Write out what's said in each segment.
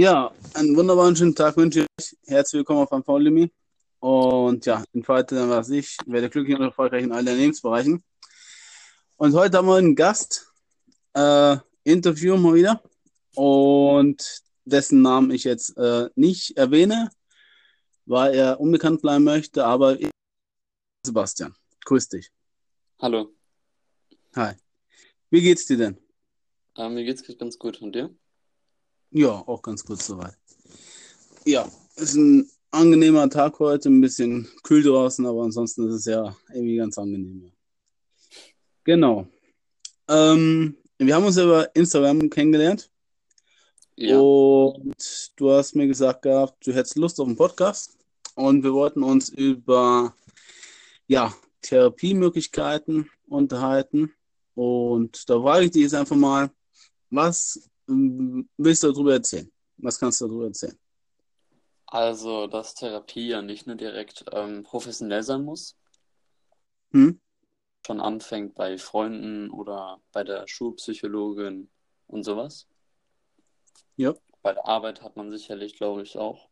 Ja, einen wunderbaren schönen Tag wünsche ich euch. Herzlich willkommen auf Unfold. Und ja, in weiteren, was ich, werde glücklich und erfolgreich in allen Lebensbereichen. Und heute haben wir einen Gast, Interview mal wieder. Und dessen Namen ich jetzt nicht erwähne, weil er unbekannt bleiben möchte. Aber ich, Sebastian, grüß dich. Hallo, Hi. Wie geht's dir denn? mir geht's ganz gut. Und dir? Ja, auch ganz kurz soweit. Ja, ist ein angenehmer Tag heute, ein bisschen kühl draußen, aber ansonsten ist es ja irgendwie ganz angenehm. Ja. Genau. Wir haben uns über Instagram kennengelernt Ja, und du hast mir gesagt gehabt, du hättest Lust auf einen Podcast und wir wollten uns über ja, Therapiemöglichkeiten unterhalten. Und da frage ich dich jetzt einfach mal, was willst du darüber erzählen? Was kannst du darüber erzählen? also, dass Therapie ja nicht nur direkt professionell sein muss, Hm? schon anfängt bei Freunden oder bei der Schulpsychologin und sowas. Ja, Bei der Arbeit hat man sicherlich, glaube ich, auch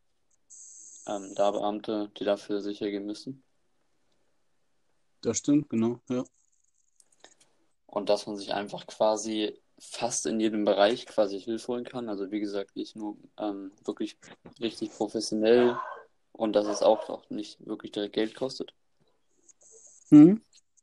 da Beamte, die dafür sicher gehen müssen. das stimmt, genau. Ja, Und dass man sich einfach quasi fast in jedem Bereich quasi Hilfe holen kann. Also, wie gesagt, nicht nur wirklich richtig professionell und dass es auch nicht wirklich direkt Geld kostet. hm?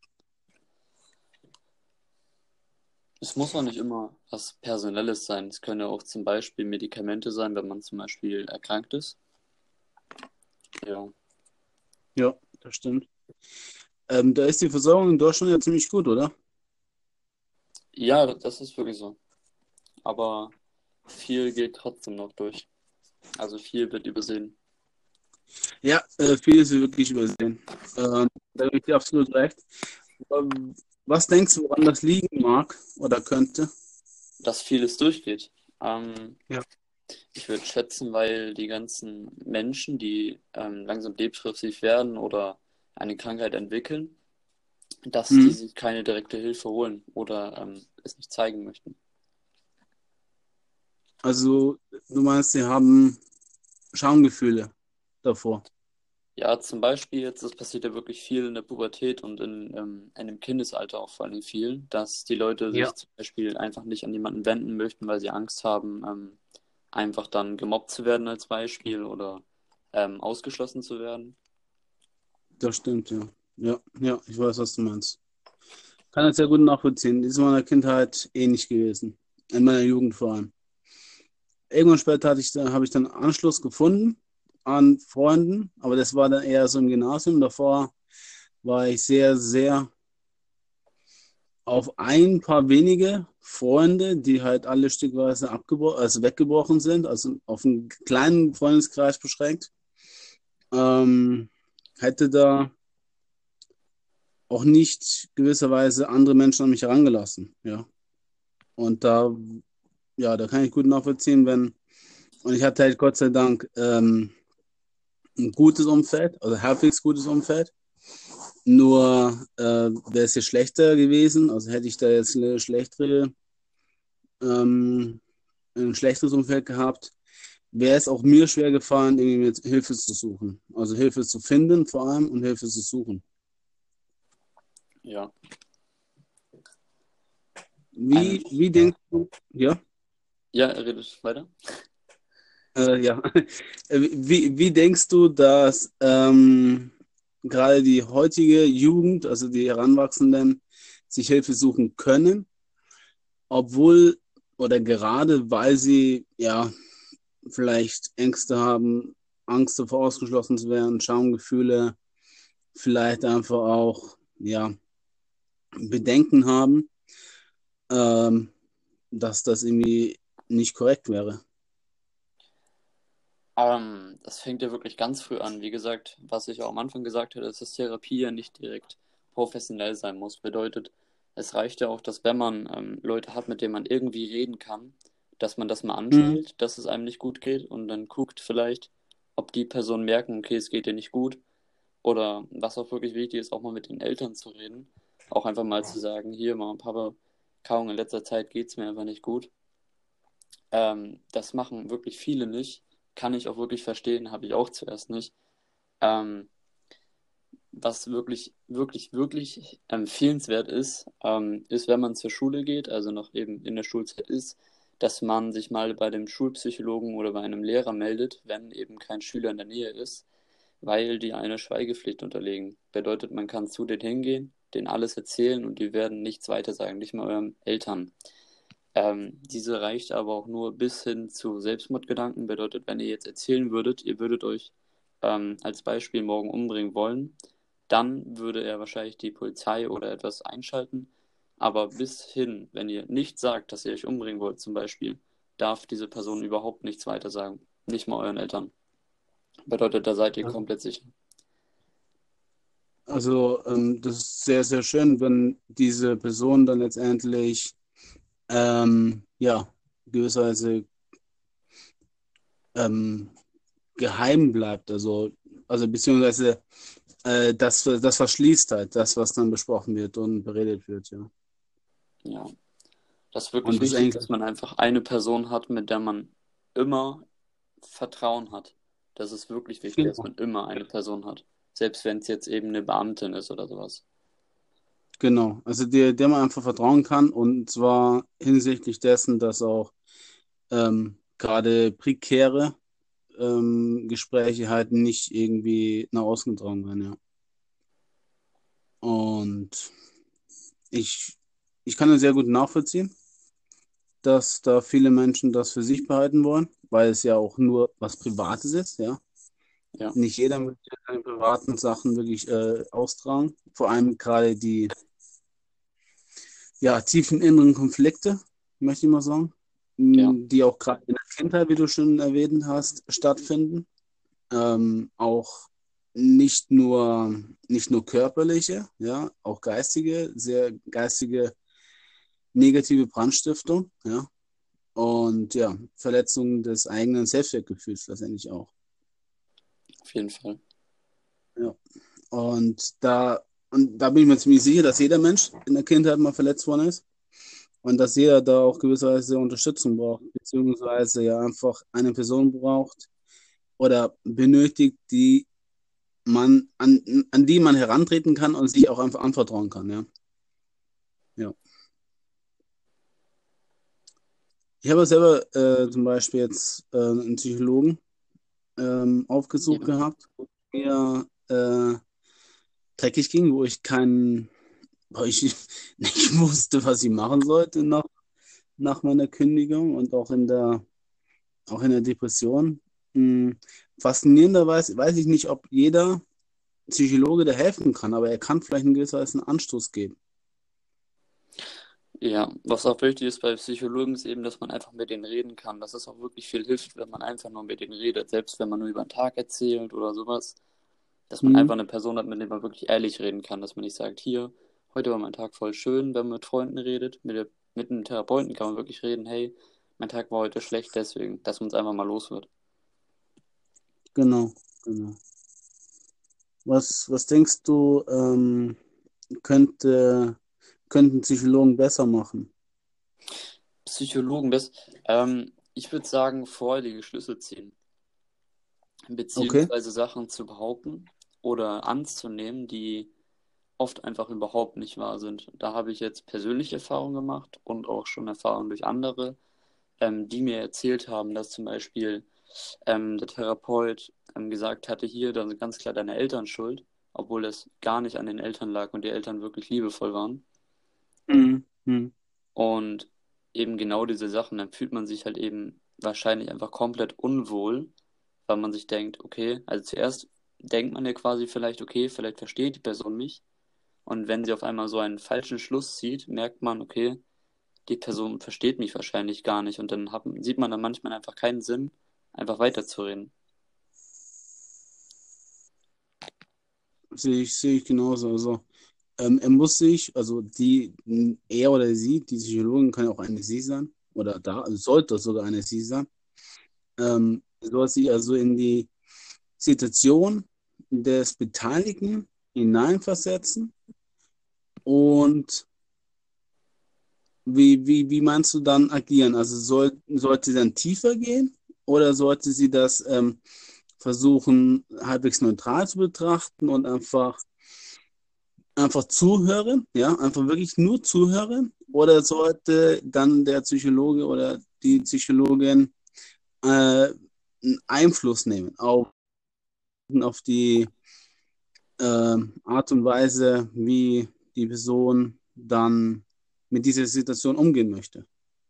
Es muss auch nicht immer was Personelles sein. Es können ja auch zum Beispiel Medikamente sein, wenn man zum Beispiel erkrankt ist. Ja, Ja, das stimmt. Da ist die Versorgung in Deutschland ja ziemlich gut, oder? ja, das ist wirklich so. Aber viel geht trotzdem noch durch. Also viel wird übersehen. Ja, vieles wird wirklich übersehen. Da gebe ich dir absolut recht. Ähm, Was denkst du, woran das liegen mag oder könnte? Dass vieles durchgeht. Ja. Ich würde schätzen, weil die ganzen Menschen, die langsam depressiv werden oder eine Krankheit entwickeln, dass die Mhm. sich keine direkte Hilfe holen oder es nicht zeigen möchten. Also, du meinst, sie haben Schamgefühle davor. Ja, zum Beispiel jetzt, das passiert ja wirklich viel in der Pubertät und in dem Kindesalter auch vor allem viel, dass die Leute Ja, sich zum Beispiel einfach nicht an jemanden wenden möchten, weil sie Angst haben, einfach dann gemobbt zu werden als Beispiel oder ausgeschlossen zu werden. das stimmt, ja. Ja, ja, ich weiß, was du meinst. Kann das sehr gut nachvollziehen. Das ist in meiner Kindheit ähnlich gewesen. In meiner Jugend vor allem. Irgendwann später habe ich dann Anschluss gefunden an Freunden, aber das war dann eher so im Gymnasium. Davor war ich sehr, sehr auf ein paar wenige Freunde, die halt alle stückweise also weggebrochen sind, also auf einen kleinen Freundeskreis beschränkt. Ähm, Hätte da auch nicht gewisserweise andere Menschen an mich herangelassen, ja. Und da kann ich gut nachvollziehen, und ich hatte halt Gott sei Dank ein gutes Umfeld, also halbwegs gutes Umfeld. Nur wäre es jetzt schlechter gewesen, also hätte ich da jetzt ähm, ein schlechteres Umfeld gehabt, wäre es auch mir schwer gefallen, irgendwie mit Hilfe zu suchen. Also Hilfe zu finden vor allem und Hilfe zu suchen. Ja, ein, Wie denkst du, ja, ja, redet weiter. ja, wie denkst du, dass gerade die heutige Jugend, also die Heranwachsenden, sich Hilfe suchen können, obwohl oder gerade weil sie ja vielleicht Ängste haben, Angst davor ausgeschlossen zu werden, Schamgefühle, vielleicht einfach auch ja Bedenken haben, ähm, dass das irgendwie nicht korrekt wäre. Das fängt ja wirklich ganz früh an. Wie gesagt, was ich auch am Anfang gesagt hatte, ist, dass Therapie ja nicht direkt professionell sein muss. Bedeutet, es reicht ja auch, dass wenn man Leute hat, mit denen man irgendwie reden kann, dass man das mal Mhm. anspricht, dass es einem nicht gut geht und dann guckt vielleicht, ob die Personen merken, okay, es geht dir nicht gut. Oder was auch wirklich wichtig ist, auch mal mit den Eltern zu reden. Auch einfach mal zu sagen, hier, Mama und Papa, kaum in letzter Zeit geht es mir einfach nicht gut. Das machen wirklich viele nicht. Kann ich auch wirklich verstehen, habe ich auch zuerst nicht. Ähm, Was wirklich, wirklich, wirklich empfehlenswert ist, ist, wenn man zur Schule geht, also noch eben in der Schulzeit ist, dass man sich mal bei dem Schulpsychologen oder bei einem Lehrer meldet, wenn eben kein Schüler in der Nähe ist, weil die eine Schweigepflicht unterlegen. Bedeutet, man kann zu denen hingehen, denen alles erzählen und die werden nichts weiter sagen, nicht mal euren Eltern. Diese reicht aber auch nur bis hin zu Selbstmordgedanken. Bedeutet, wenn ihr jetzt erzählen würdet, ihr würdet euch als Beispiel morgen umbringen wollen, dann würde er wahrscheinlich die Polizei oder etwas einschalten. Aber bis hin, wenn ihr nicht sagt, dass ihr euch umbringen wollt, zum Beispiel, darf diese Person überhaupt nichts weiter sagen. Nicht mal euren Eltern. Bedeutet, da seid ihr komplett sicher. Also, das ist sehr, sehr schön, wenn diese Person dann letztendlich, ja, gewisserweise ähm, geheim bleibt. Also beziehungsweise das verschließt halt, das, was dann besprochen wird und beredet wird, ja. Ja. Das ist wirklich Und das ist wichtig, eigentlich, dass man einfach eine Person hat, mit der man immer Vertrauen hat. Das ist wirklich wichtig, dass genau, man immer eine Person hat. Selbst wenn es jetzt eben eine Beamtin ist oder sowas. genau. Also der man einfach vertrauen kann und zwar hinsichtlich dessen, dass auch gerade prekäre Gespräche halt nicht irgendwie nach außen getragen werden, ja. Und ich, ich kann das sehr gut nachvollziehen, dass da viele Menschen das für sich behalten wollen, weil es ja auch nur was Privates ist, ja. Ja, Nicht jeder möchte seine privaten Sachen wirklich austragen. Vor allem gerade die ja, tiefen inneren Konflikte, möchte ich mal sagen, ja, die auch gerade in der Kindheit, wie du schon erwähnt hast, stattfinden. Auch nicht nur körperliche, ja, auch geistige, sehr geistige negative Brandstiftung, ja. Und ja, Verletzung des eigenen Selbstwertgefühls letztendlich auch. auf jeden Fall. Ja. Und da bin ich mir ziemlich sicher, dass jeder Mensch in der Kindheit mal verletzt worden ist und dass jeder da auch gewisserweise Unterstützung braucht, beziehungsweise ja einfach eine Person braucht oder benötigt, an die man herantreten kann und sich auch einfach anvertrauen kann, ja. Ja. Ich habe selber zum Beispiel jetzt einen Psychologen aufgesucht Ja, gehabt, wo mir dreckig ging, wo ich nicht wusste, was ich machen sollte nach meiner Kündigung und auch in der Depression. Hm, Faszinierenderweise weiß ich nicht, ob jeder Psychologe da helfen kann, aber er kann vielleicht in gewisser Weise einen Anstoß geben. ja, was auch wichtig ist bei Psychologen ist eben, dass man einfach mit denen reden kann. Dass es auch wirklich viel hilft, wenn man einfach nur mit denen redet. Selbst wenn man nur über den Tag erzählt oder sowas. Dass man Hm, einfach eine Person hat, mit der man wirklich ehrlich reden kann. Dass man nicht sagt, hier, heute war mein Tag voll schön, wenn man mit Freunden redet. Mit einem Therapeuten kann man wirklich reden, hey, mein Tag war heute schlecht, deswegen, dass man es einfach mal los wird. genau, genau. Was denkst du, könnte, könnten Psychologen besser machen? Psychologen, ich würde sagen, voreilige Schlüsse ziehen. Okay. Beziehungsweise Sachen zu behaupten oder anzunehmen, die oft einfach überhaupt nicht wahr sind. Da habe ich jetzt persönliche Erfahrungen gemacht und auch schon Erfahrungen durch andere, die mir erzählt haben, dass zum Beispiel der Therapeut gesagt hatte, hier, da sind ganz klar deine Eltern schuld, obwohl es gar nicht an den Eltern lag und die Eltern wirklich liebevoll waren. Mhm. Mhm. Und eben genau diese Sachen, dann fühlt man sich halt eben wahrscheinlich einfach komplett unwohl, weil man sich denkt, okay, also zuerst denkt man ja quasi vielleicht, okay, vielleicht versteht die Person mich. Und wenn sie auf einmal so einen falschen Schluss zieht, merkt man, okay, die Person versteht mich wahrscheinlich gar nicht. Und dann sieht man dann manchmal einfach keinen Sinn, einfach weiterzureden. Sehe ich genauso. Also, er muss sich, also er oder sie, die Psychologin kann ja auch eine sie sein, oder also sollte sogar eine sie sein, soll sich also in die Situation des Beteiligten hineinversetzen und wie meinst du dann agieren? Also sollte sie dann tiefer gehen oder sollte sie das versuchen, halbwegs neutral zu betrachten und einfach zuhören, ja, einfach wirklich nur zuhören? Oder sollte dann der Psychologe oder die Psychologin einen Einfluss nehmen auf die Art und Weise, wie die Person dann mit dieser Situation umgehen möchte?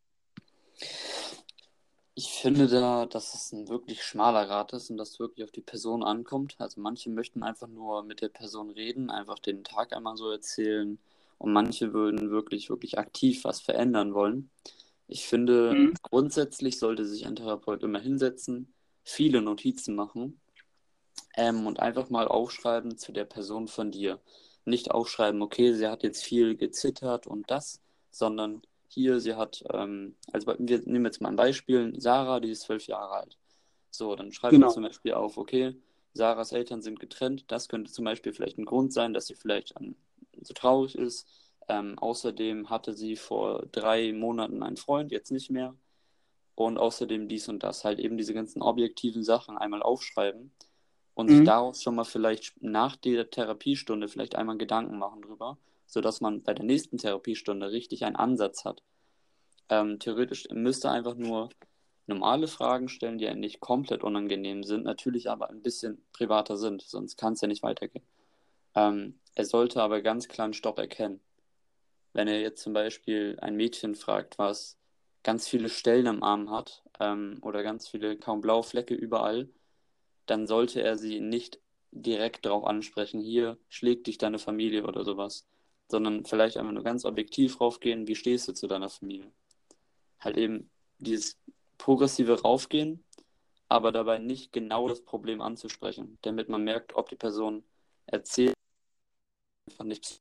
Ich finde da, dass es ein wirklich schmaler Grat ist und dass es wirklich auf die Person ankommt. Also manche möchten einfach nur mit der Person reden, einfach den Tag einmal so erzählen und manche würden wirklich, wirklich aktiv was verändern wollen. Ich finde, Mhm. grundsätzlich sollte sich ein Therapeut immer hinsetzen, viele Notizen machen, und einfach mal aufschreiben zu der Person von dir. Nicht aufschreiben, okay, sie hat jetzt viel gezittert und das, sondern hier, sie hat, wir nehmen jetzt mal ein Beispiel, Sarah, die ist 12 Jahre alt. So, dann schreibt man Genau. zum Beispiel auf, okay, Sarahs Eltern sind getrennt. Das könnte zum Beispiel vielleicht ein Grund sein, dass sie vielleicht so traurig ist. Außerdem hatte sie vor 3 Monaten einen Freund, jetzt nicht mehr. Und außerdem dies und das. Halt eben diese ganzen objektiven Sachen einmal aufschreiben und sich Mhm. daraus schon mal vielleicht nach der Therapiestunde vielleicht einmal Gedanken machen drüber, sodass man bei der nächsten Therapiestunde richtig einen Ansatz hat. Theoretisch müsste einfach nur normale Fragen stellen, die eigentlich komplett unangenehm sind, natürlich aber ein bisschen privater sind, sonst kann es ja nicht weitergehen. Er sollte aber ganz klar einen Stopp erkennen. Wenn er jetzt zum Beispiel ein Mädchen fragt, was ganz viele Stellen am Arm hat, oder ganz viele kaum blaue Flecke überall, dann sollte er sie nicht direkt darauf ansprechen, hier schlägt dich deine Familie oder sowas, sondern vielleicht einfach nur ganz objektiv raufgehen, wie stehst du zu deiner Familie? Halt eben dieses progressive Raufgehen, aber dabei nicht genau das Problem anzusprechen, damit man merkt, ob die Person erzählt, einfach nicht.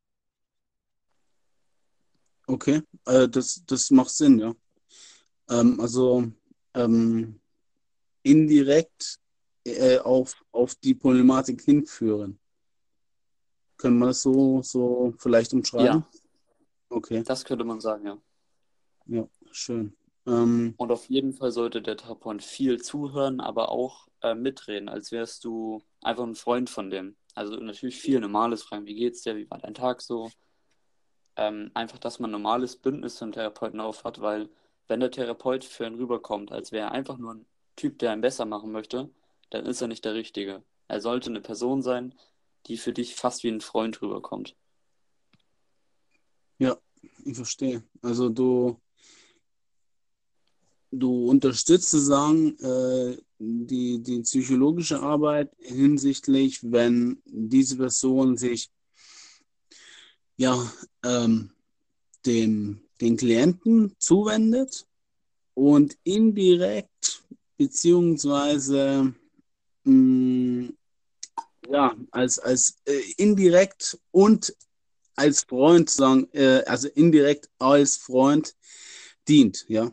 Okay, das macht Sinn, ja. Also ähm, indirekt auf die Problematik hinführen. Können wir das so vielleicht Ja, umschreiben? Okay, das könnte man sagen, ja. ja, schön. Und auf jeden Fall sollte der Therapeut viel zuhören, aber auch mitreden, als wärst du einfach ein Freund von dem. Also natürlich viel Normales fragen, wie geht's dir, wie war dein Tag so? Einfach, dass man ein normales Bündnis zum Therapeuten aufhat, weil wenn der Therapeut für ihn rüberkommt, als wäre er einfach nur ein Typ, der einen besser machen möchte, dann ist er nicht der Richtige. Er sollte eine Person sein, die für dich fast wie ein Freund rüberkommt. Ja, ich verstehe. Also du unterstützt sozusagen die psychologische Arbeit hinsichtlich, wenn diese Person sich ja den Klienten zuwendet und indirekt beziehungsweise mh, ja als indirekt und als Freund sagen, also indirekt als Freund dient, ja,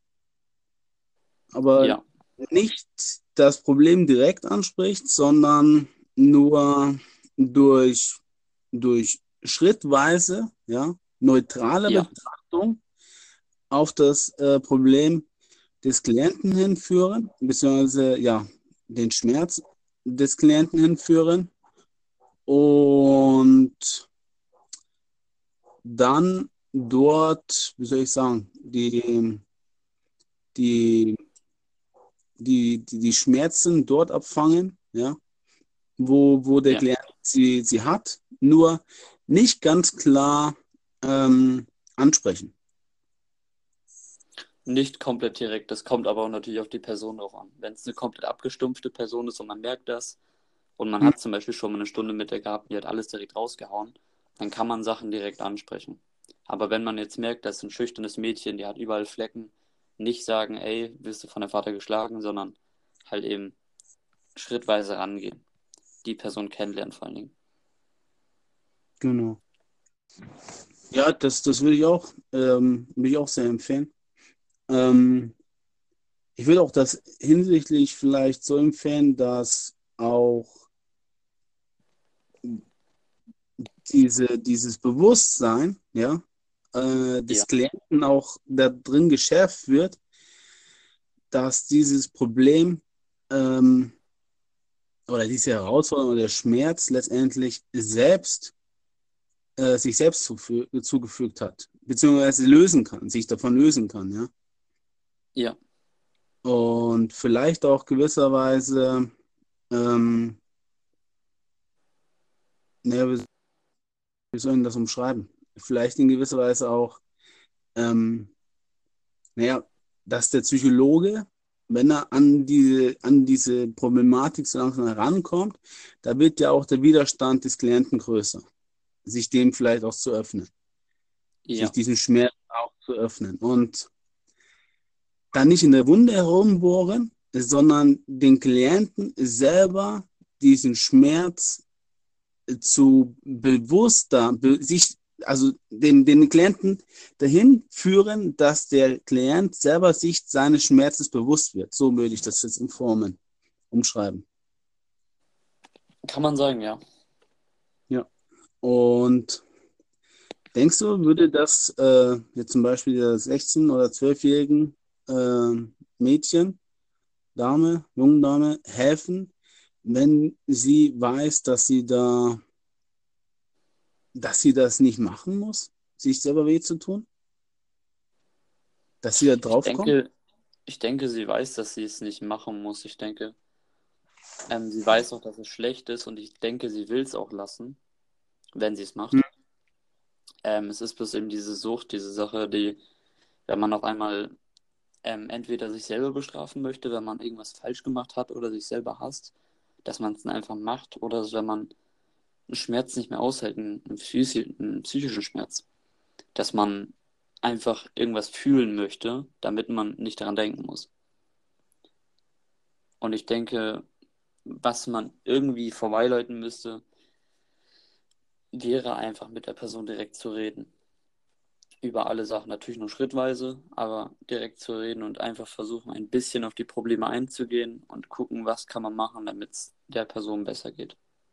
aber Ja, nicht das Problem direkt anspricht, sondern nur durch, durch schrittweise, ja, neutrale ja, Betrachtung auf das Problem des Klienten hinführen, beziehungsweise ja, den Schmerz des Klienten hinführen und dann dort, wie soll ich sagen, die, die Schmerzen dort abfangen, ja, wo der ja. Klient sie hat, nur nicht ganz klar ansprechen. Nicht komplett direkt. Das kommt aber auch natürlich auf die Person drauf an. Wenn es eine komplett abgestumpfte Person ist und man merkt das und man Hm, hat zum Beispiel schon mal eine Stunde mit der gehabt, die hat alles direkt rausgehauen, dann kann man Sachen direkt ansprechen. Aber wenn man jetzt merkt, das ist ein schüchternes Mädchen, die hat überall Flecken, nicht sagen, ey, wirst du von der Vater geschlagen, sondern halt eben schrittweise rangehen. Die Person kennenlernen vor allen Dingen. genau. Ja, das würde ich auch sehr empfehlen. Ähm, Ich würde auch das hinsichtlich vielleicht so empfehlen, dass auch dieses Bewusstsein, ja, Ja, des Klienten auch da drin geschärft wird, dass dieses Problem ähm, oder diese Herausforderung oder der Schmerz letztendlich sich selbst zugefügt hat, beziehungsweise lösen kann, sich davon lösen kann, ja. ja, Und vielleicht auch gewisserweise, ähm, naja, wie soll ich das umschreiben? Vielleicht in gewisser Weise auch, ähm, naja, dass der Psychologe, wenn er an diese Problematik so langsam herankommt, da wird ja auch der Widerstand des Klienten größer, sich dem vielleicht auch zu öffnen, sich ja. diesen Schmerz auch zu öffnen. Und dann nicht in der Wunde herumbohren, sondern den Klienten selber diesen Schmerz zu bewusster, sich, also den Klienten dahin führen, dass der Klient selber sich seines Schmerzes bewusst wird. So würde ich das jetzt in Formen umschreiben. Kann man sagen, ja. Ja. Und denkst du, würde das jetzt zum Beispiel der 16- oder 12-jährigen Mädchen, Dame, jungen Dame helfen, wenn sie weiß, dass sie das nicht machen muss, sich selber weh zu tun, dass sie da Ich drauf kommt? denke, ich denke, sie weiß, dass sie es nicht machen muss. Ich denke, sie weiß auch, dass es schlecht ist und ich denke, sie will es auch lassen, wenn sie es Hm. macht. Es ist bloß eben diese Sucht, diese Sache, die, wenn man auf einmal entweder sich selber bestrafen möchte, wenn man irgendwas falsch gemacht hat oder sich selber hasst, dass man es dann einfach macht oder wenn man einen Schmerz nicht mehr aushält, einen psychischen Schmerz, dass man einfach irgendwas fühlen möchte, damit man nicht daran denken muss. Und ich denke, was man irgendwie vorbeileiten müsste, wäre einfach mit der Person direkt zu reden. Über alle Sachen, natürlich nur schrittweise, aber direkt zu reden und einfach versuchen, ein bisschen auf die Probleme einzugehen und gucken, was kann man machen, damit es der Person besser geht.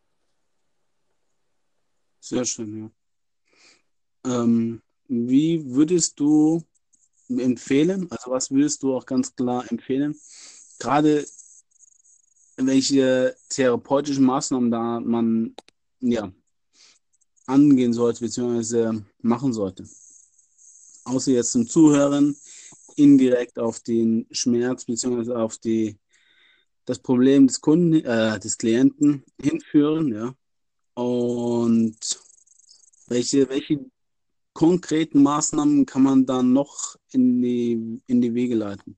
Sehr schön, ja. Wie würdest du empfehlen, also was würdest du auch ganz klar empfehlen, gerade welche therapeutischen Maßnahmen da man ja angehen sollte, beziehungsweise machen sollte? Außer jetzt zum Zuhören, indirekt auf den Schmerz, beziehungsweise auf das Problem des Kunden, des Klienten hinführen, ja. Und welche konkreten Maßnahmen kann man dann noch in die Wege leiten?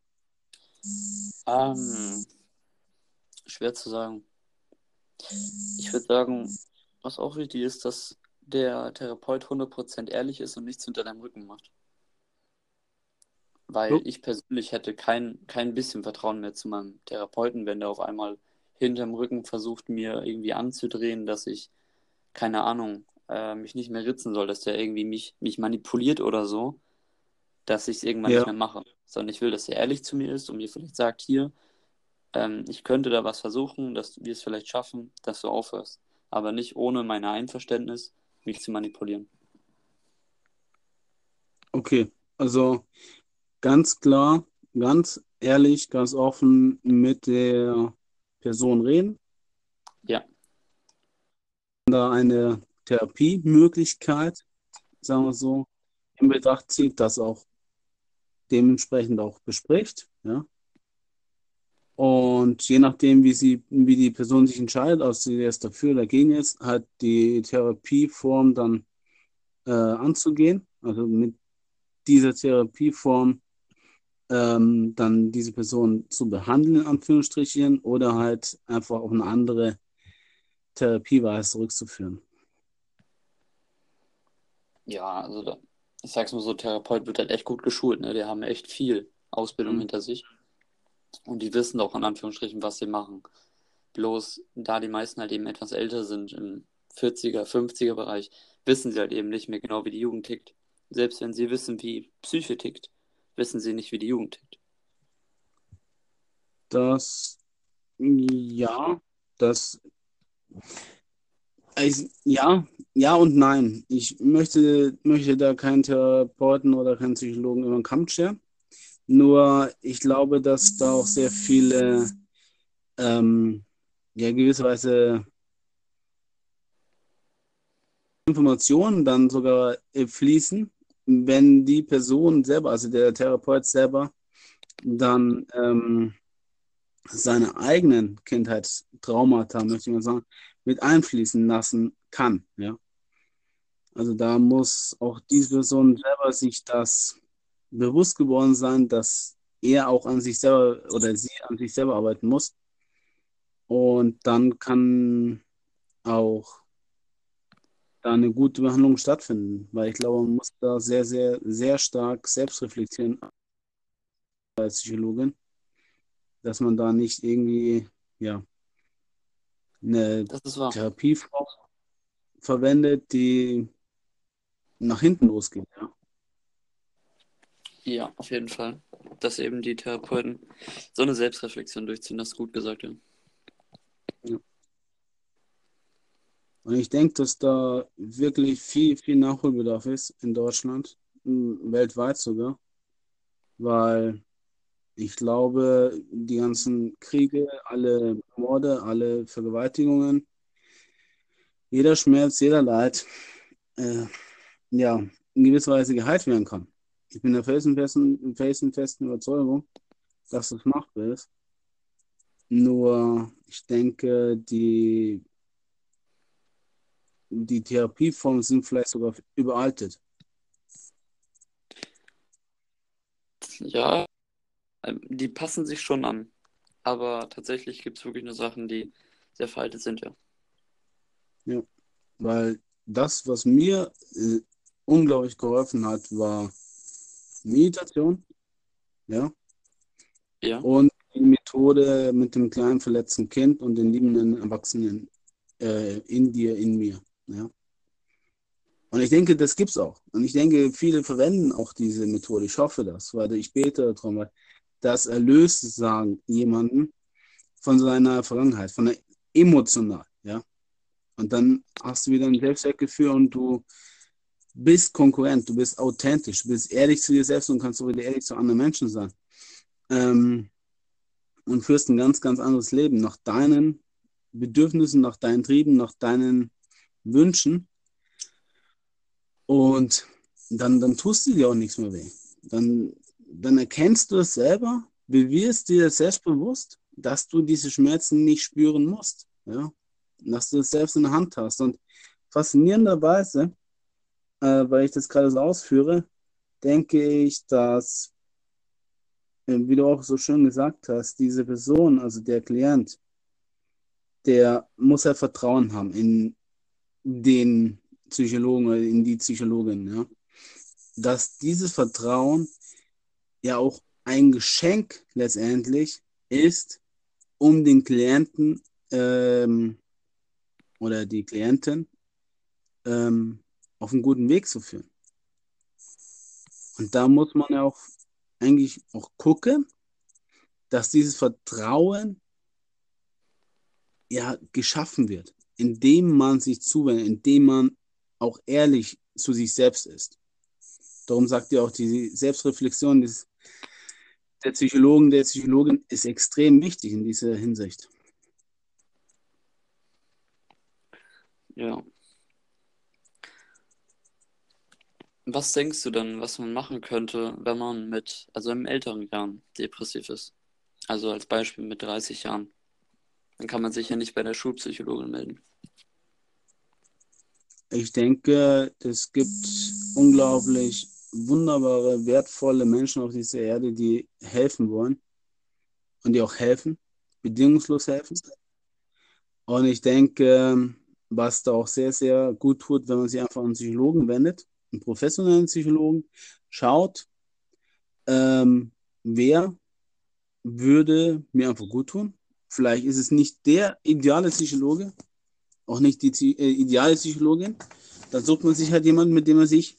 Ähm, Schwer zu sagen. Ich würde sagen, was auch wichtig ist, dass der Therapeut 100% ehrlich ist und nichts hinter deinem Rücken macht. Weil So. ich persönlich hätte kein bisschen Vertrauen mehr zu meinem Therapeuten, wenn der auf einmal hinterm Rücken versucht, mir irgendwie anzudrehen, dass ich, keine Ahnung, mich nicht mehr ritzen soll, dass der irgendwie mich manipuliert oder so, dass ich es irgendwann nicht Ja, mehr mache. Sondern ich will, dass er ehrlich zu mir ist und mir vielleicht sagt, hier, ich könnte da was versuchen, dass wir es vielleicht schaffen, dass du aufhörst. Aber nicht ohne mein Einverständnis, mich zu manipulieren. okay. Also ganz klar, ganz ehrlich, ganz offen mit der Person reden, Ja, da eine Therapiemöglichkeit, sagen wir so, in Betracht zieht, das auch dementsprechend auch bespricht, ja. Und je nachdem, wie die Person sich entscheidet, ob sie jetzt dafür oder dagegen ist, halt die Therapieform dann anzugehen. Also mit dieser Therapieform dann diese Person zu behandeln, in Anführungsstrichen, oder halt einfach auf eine andere Therapieweise zurückzuführen. ja, also da, ich sag's mal so, Therapeut wird halt echt gut geschult, ne? Die haben echt viel Ausbildung Mhm. hinter sich und die wissen auch in Anführungsstrichen, was sie machen. Bloß da die meisten halt eben etwas älter sind, im 40er, 50er Bereich, wissen sie halt eben nicht mehr genau, wie die Jugend tickt. Selbst wenn sie wissen, wie Psyche tickt, wissen sie nicht, wie die Jugend tickt. Das, ja, das Ja, ja und nein. Ich möchte da keinen Therapeuten oder keinen Psychologen über den Kamm scheren. Nur ich glaube, dass da auch sehr viele, ja, gewisserweise Informationen dann sogar fließen, wenn die Person selber, also der Therapeut selber, dann seine eigenen Kindheitstraumata, möchte ich mal sagen, mit einfließen lassen kann. Ja? Also da muss auch diese Person selber sich das bewusst geworden sein, dass er auch an sich selber oder sie an sich selber arbeiten muss. Und dann kann auch da eine gute Behandlung stattfinden, weil ich glaube, man muss da sehr, sehr, sehr stark selbst reflektieren als Psychologin, dass man da nicht irgendwie ja, eine Das ist wahr. Therapieform verwendet, die nach hinten losgeht. Ja. Ja, auf jeden Fall. Dass eben die Therapeuten so eine Selbstreflexion durchziehen, das ist gut gesagt, ja. Ja. Und ich denke, dass da wirklich viel, viel Nachholbedarf ist in Deutschland, weltweit sogar, weil ich glaube, die ganzen Kriege, alle Morde, alle Vergewaltigungen, jeder Schmerz, jeder Leid, äh, ja, in gewisser Weise geheilt werden kann. Ich bin der felsenfesten Überzeugung, dass das machbar ist. Nur, ich denke, die Therapieformen sind vielleicht sogar überaltet. Ja, die passen sich schon an. Aber tatsächlich gibt es wirklich nur Sachen, die sehr veraltet sind, ja. Ja. Weil das, was mir unglaublich geholfen hat, war Meditation, ja, Ja, und die Methode mit dem kleinen verletzten Kind und den liebenden Erwachsenen in dir, in mir, ja. Und ich denke, das gibt's auch. Und ich denke, viele verwenden auch diese Methode. Ich hoffe das, weil ich bete darum, weil das erlöst sagen jemanden von seiner Vergangenheit, von der emotional, ja. Und dann hast du wieder ein Selbstwertgefühl und du bist konkurrent, du bist authentisch, du bist ehrlich zu dir selbst und kannst auch wieder ehrlich zu anderen Menschen sein. Ähm, und führst ein ganz, ganz anderes Leben nach deinen Bedürfnissen, nach deinen Trieben, nach deinen Wünschen. Und dann tust du dir auch nichts mehr weh. Dann erkennst du es selber, bewirst dir selbstbewusst, dass du diese Schmerzen nicht spüren musst. Ja? Dass du es selbst in der Hand hast. Und faszinierenderweise, weil ich das gerade so ausführe, denke ich, dass, wie du auch so schön gesagt hast, diese Person, also der Klient, der muss halt Vertrauen haben in den Psychologen oder in die Psychologin, ja. Dass dieses Vertrauen ja auch ein Geschenk letztendlich ist, um den Klienten oder die Klientin ähm, auf einen guten Weg zu führen. Und da muss man ja auch eigentlich auch gucken, dass dieses Vertrauen ja geschaffen wird, indem man sich zuwendet, indem man auch ehrlich zu sich selbst ist. Darum sagt ja auch die Selbstreflexion der Psychologen, der Psychologin ist extrem wichtig in dieser Hinsicht. ja. Was denkst du denn, was man machen könnte, wenn man also im älteren Jahren depressiv ist? Also als Beispiel mit 30 Jahren. Dann kann man sich ja nicht bei der Schulpsychologin melden. Ich denke, es gibt unglaublich wunderbare, wertvolle Menschen auf dieser Erde, die helfen wollen und die auch helfen, bedingungslos helfen. Und ich denke, was da auch sehr, sehr gut tut, wenn man sich einfach an einen Psychologen wendet, einen professionellen Psychologen, schaut, ähm, wer würde mir einfach gut tun. Vielleicht ist es nicht der ideale Psychologe, auch nicht die ideale Psychologin. Dann sucht man sich halt jemanden, mit dem man sich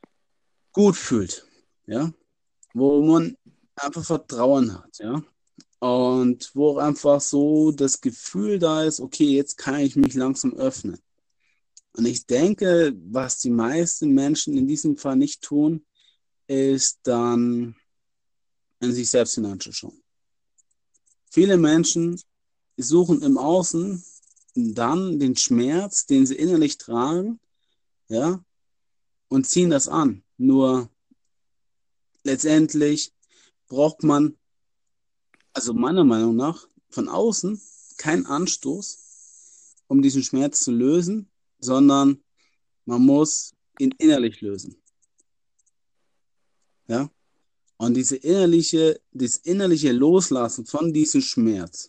gut fühlt, ja, wo man einfach Vertrauen hat, ja. Und wo auch einfach so das Gefühl da ist, okay, jetzt kann ich mich langsam öffnen. Und ich denke, was die meisten Menschen in diesem Fall nicht tun, ist dann in sich selbst hineinzuschauen. Viele Menschen suchen im Außen dann den Schmerz, den sie innerlich tragen, ja, und ziehen das an. Nur letztendlich braucht man, also meiner Meinung nach, von außen keinen Anstoß, um diesen Schmerz zu lösen, sondern man muss ihn innerlich lösen. Ja? Und das innerliche Loslassen von diesem Schmerz,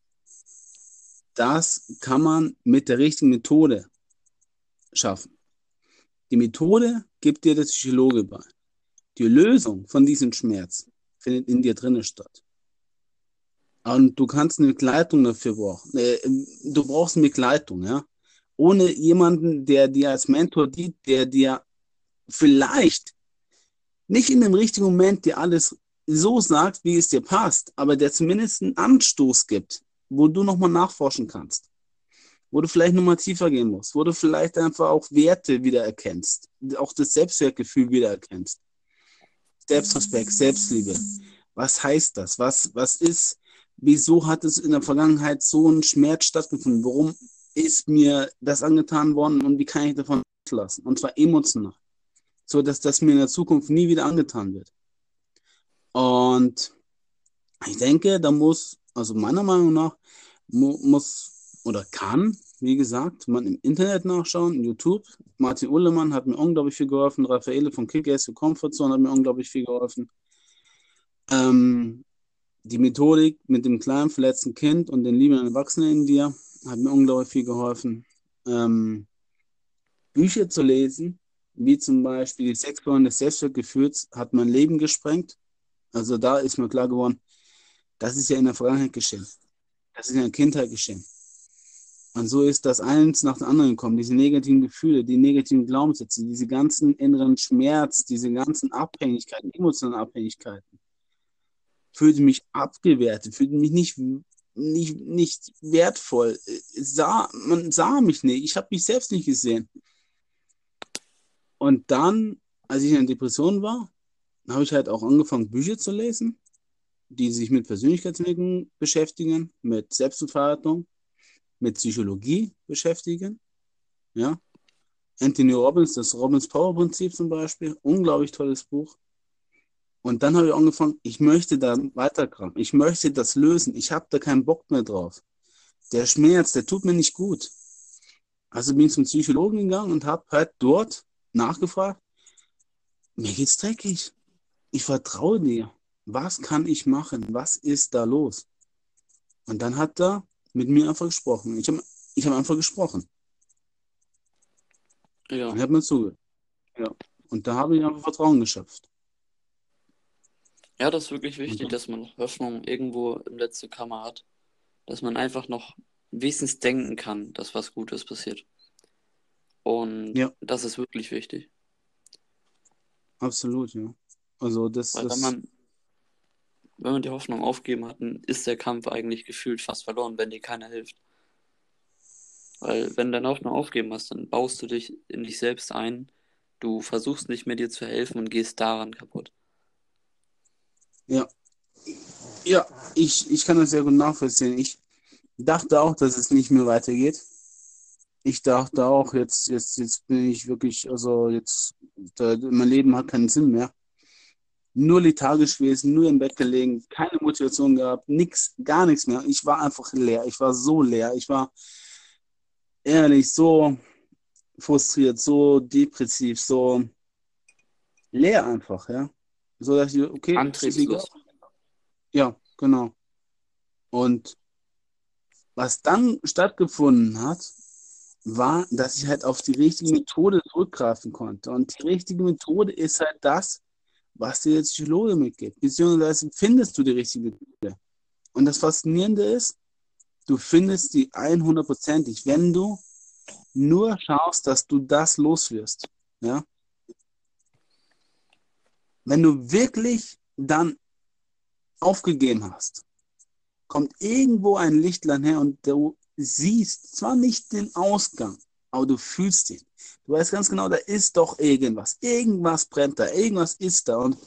das kann man mit der richtigen Methode schaffen. Die Methode gibt dir der Psychologe bei. Die Lösung von diesem Schmerz findet in dir drinnen statt. Und du kannst eine Begleitung dafür brauchen. Du brauchst eine Begleitung, ja. Ohne jemanden, der dir als Mentor dient, der dir vielleicht nicht in dem richtigen Moment dir alles so sagt, wie es dir passt, aber der zumindest einen Anstoß gibt, wo du nochmal nachforschen kannst, wo du vielleicht nochmal tiefer gehen musst, wo du vielleicht einfach auch Werte wiedererkennst, auch das Selbstwertgefühl wiedererkennst. Selbstrespekt, Selbstliebe. Was heißt das? Was ist, wieso hat es in der Vergangenheit so ein Schmerz stattgefunden? Warum ist mir das angetan worden und wie kann ich davon loslassen? Und zwar emotional, so dass das mir in der Zukunft nie wieder angetan wird. Und ich denke, da muss, also meiner Meinung nach, muss oder kann, wie gesagt, man im Internet nachschauen, YouTube. Martin Uhlemann hat mir unglaublich viel geholfen. Raffaele von Kick-Ass für Comfortzone hat mir unglaublich viel geholfen. Ähm, Die Methodik mit dem kleinen verletzten Kind und den liebenden Erwachsenen in dir hat mir unglaublich viel geholfen. Bücher zu lesen, wie zum Beispiel die 6 Säulen des Selbstwertgefühls, hat mein Leben gesprengt. Also da ist mir klar geworden, das ist ja in der Vergangenheit geschehen. Das ist in der Kindheit geschehen. Und so ist das eins nach dem anderen gekommen. Diese negativen Gefühle, die negativen Glaubenssätze, diese ganzen inneren Schmerz, diese ganzen Abhängigkeiten, emotionalen Abhängigkeiten, fühlte mich abgewertet, fühlte mich nicht wertvoll. Man sah mich nicht. Ich habe mich selbst nicht gesehen. Und dann, als ich in der Depression war, habe ich halt auch angefangen, Bücher zu lesen, die sich mit Persönlichkeitsentwicklung beschäftigen, mit Selbstentfaltung, mit Psychologie beschäftigen. Ja. Anthony Robbins, das Robbins Power Prinzip zum Beispiel, unglaublich tolles Buch. Und dann habe ich angefangen, ich möchte da weiterkommen, ich möchte das lösen, ich habe da keinen Bock mehr drauf. Der Schmerz, der tut mir nicht gut. Also bin ich zum Psychologen gegangen und habe halt dort nachgefragt, mir geht's dreckig, ich vertraue dir, was kann ich machen, was ist da los? Und dann hat er mit mir einfach gesprochen. Ich hab einfach gesprochen Ja, und er hat mir zugehört. Ja. Und da habe ich einfach Vertrauen geschöpft. ja, das ist wirklich Und wichtig, dann, dass man noch Hoffnung irgendwo im letzten Kammer hat, dass man einfach noch wenigstens denken kann, dass was Gutes passiert. Und ja, das ist wirklich wichtig. absolut, ja. Also Weil wenn man die Hoffnung aufgeben hat, dann ist der Kampf eigentlich gefühlt fast verloren, wenn dir keiner hilft. Weil wenn du deine Hoffnung aufgeben hast, dann baust du dich in dich selbst ein, du versuchst nicht mehr dir zu helfen und gehst daran kaputt. ja, ja, ich kann das sehr gut nachvollziehen. Ich dachte auch, dass es nicht mehr weitergeht. Ich dachte auch, jetzt bin ich wirklich, also mein Leben hat keinen Sinn mehr. Nur lethargisch gewesen, nur im Bett gelegen, keine Motivation gehabt, nix, gar nichts mehr. Ich war einfach leer. Ich war so leer. Ich war ehrlich so frustriert, so depressiv, so leer einfach, ja. So dass ich, okay, es ist egal. Antriebslos. Ja, genau. Und was dann stattgefunden hat, war, dass ich halt auf die richtige Methode zurückgreifen konnte. Und die richtige Methode ist halt das, was dir der Psychologe mitgibt. Beziehungsweise findest du die richtige Methode. Und das Faszinierende ist, du findest die 100%ig, wenn du nur schaust, dass du das loswirst. Ja? Wenn du wirklich dann aufgegeben hast, kommt irgendwo ein Lichtlein her und du siehst zwar nicht den Ausgang, aber du fühlst ihn. Du weißt ganz genau, da ist doch irgendwas. Irgendwas brennt da, irgendwas ist da und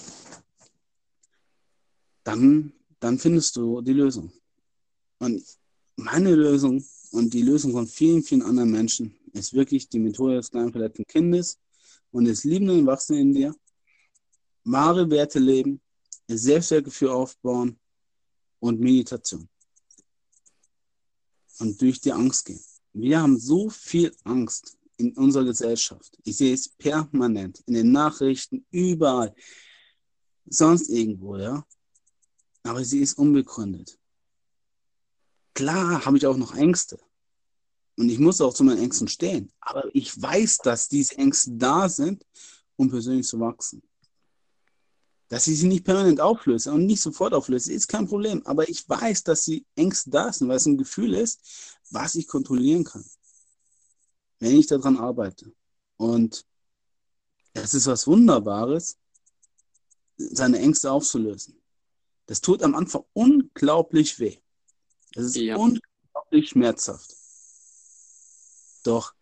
dann findest du die Lösung. Und meine Lösung und die Lösung von vielen, vielen anderen Menschen ist wirklich die Methode des kleinen verletzten Kindes und des liebenden Erwachsenen in dir. Wahre Werte leben, Selbstwertgefühl aufbauen und Meditation. Und durch die Angst gehen. Wir haben so viel Angst in unserer Gesellschaft. Ich sehe es permanent in den Nachrichten, überall, sonst irgendwo, ja. Aber sie ist unbegründet. Klar habe ich auch noch Ängste. Und ich muss auch zu meinen Ängsten stehen. Aber ich weiß, dass diese Ängste da sind, um persönlich zu wachsen. Dass ich sie nicht permanent auflöse und nicht sofort auflöse, ist kein Problem. Aber ich weiß, dass die Ängste da sind, weil es ein Gefühl ist, was ich kontrollieren kann, wenn ich daran arbeite. Und es ist was Wunderbares, seine Ängste aufzulösen. Das tut am Anfang unglaublich weh. Es ist Ja, unglaublich schmerzhaft. Doch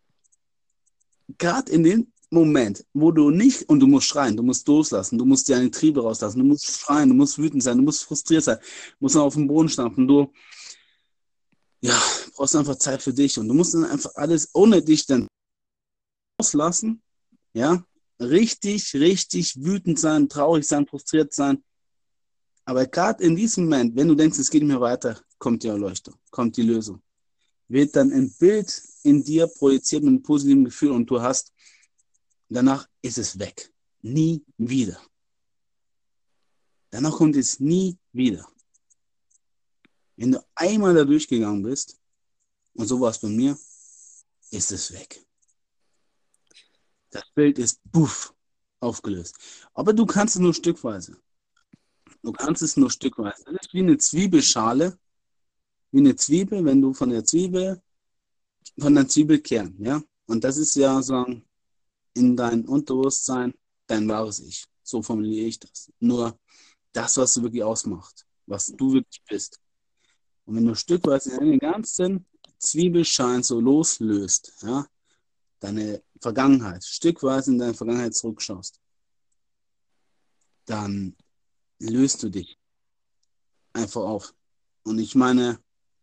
gerade in dem Moment, wo du nicht, und du musst schreien, du musst loslassen, du musst deine Triebe rauslassen, du musst schreien, du musst wütend sein, du musst frustriert sein, du musst dann auf den Boden stampfen, du brauchst einfach Zeit für dich und du musst dann einfach alles ohne dich dann rauslassen, ja, richtig, richtig wütend sein, traurig sein, frustriert sein. Aber gerade in diesem Moment, wenn du denkst, es geht nicht mehr weiter, kommt die Erleuchtung, kommt die Lösung. Wird dann ein Bild in dir projiziert mit einem positiven Gefühl und du hast, danach ist es weg. Nie wieder. Danach kommt es nie wieder. Wenn du einmal da durchgegangen bist, und so war es bei mir, ist es weg. Das Bild ist puff, aufgelöst. Aber du kannst es nur stückweise. Du kannst es nur stückweise. Das ist wie eine Zwiebelschale, wie eine Zwiebel, wenn du von der Zwiebelkern, ja. Und das ist ja so in dein Unterbewusstsein dein wahres Ich. So formuliere ich das. Nur das, was du wirklich ausmacht, was du wirklich bist. Und wenn du stückweise deine ganzen Zwiebelschalen so loslöst, ja, deine Vergangenheit, stückweise in deine Vergangenheit zurückschaust, dann löst du dich einfach auf. Und ich meine,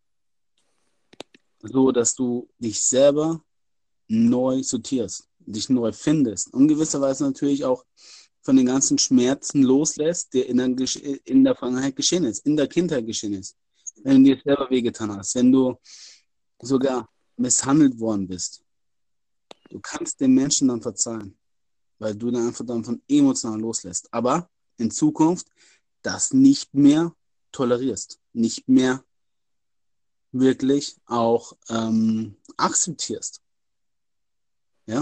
so, dass du dich selber neu sortierst, dich neu findest und gewisserweise natürlich auch von den ganzen Schmerzen loslässt, der in der Vergangenheit geschehen ist, in der Kindheit geschehen ist. Wenn du dir selber wehgetan hast, wenn du sogar misshandelt worden bist, du kannst den Menschen dann verzeihen, weil du dann einfach dann von emotional loslässt. Aber in Zukunft das nicht mehr tolerierst, nicht mehr wirklich auch akzeptierst. Ja?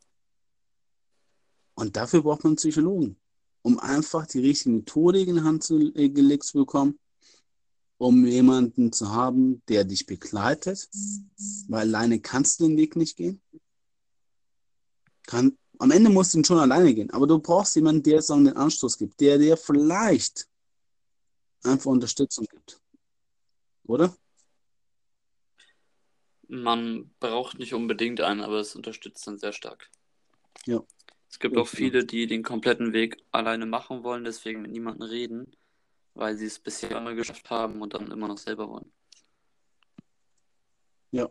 Und dafür braucht man einen Psychologen, um einfach die richtige Methodik in die Hand gelegt zu bekommen, um jemanden zu haben, der dich begleitet, weil alleine kannst du den Weg nicht gehen. Am Ende musst du ihn schon alleine gehen, aber du brauchst jemanden, der es auch den Anstoß gibt, der dir vielleicht einfach Unterstützung gibt. Oder? man braucht nicht unbedingt einen, aber es unterstützt dann sehr stark. Ja. Es gibt auch viele, die den kompletten Weg alleine machen wollen, deswegen mit niemandem reden, weil sie es bisher immer geschafft haben und dann immer noch selber wollen. Ja.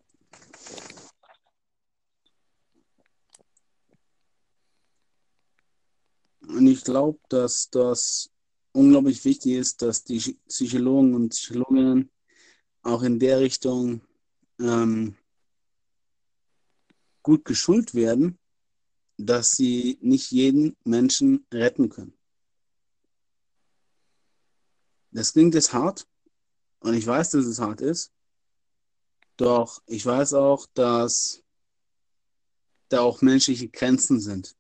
Und ich glaube, dass das unglaublich wichtig ist, dass die Psychologen und Psychologinnen auch in der Richtung gut geschult werden, dass sie nicht jeden Menschen retten können. Das klingt jetzt hart und ich weiß, dass es hart ist, doch ich weiß auch, dass da auch menschliche Grenzen sind.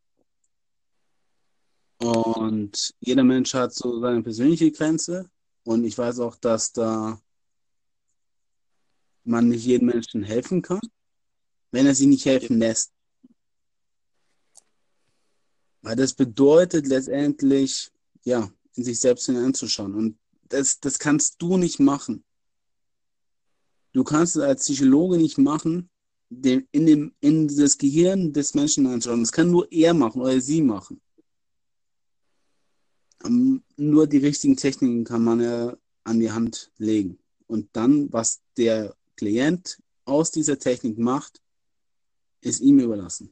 Und jeder Mensch hat so seine persönliche Grenze und ich weiß auch, dass da man nicht jedem Menschen helfen kann, wenn er sich nicht helfen lässt. Weil das bedeutet letztendlich, ja, in sich selbst hineinzuschauen. Und das kannst du nicht machen. Du kannst es als Psychologe nicht machen, in das Gehirn des Menschen anschauen. Das kann nur er machen oder sie machen. Nur die richtigen Techniken kann man ja an die Hand legen. Und dann, was der Klient aus dieser Technik macht, ist ihm überlassen.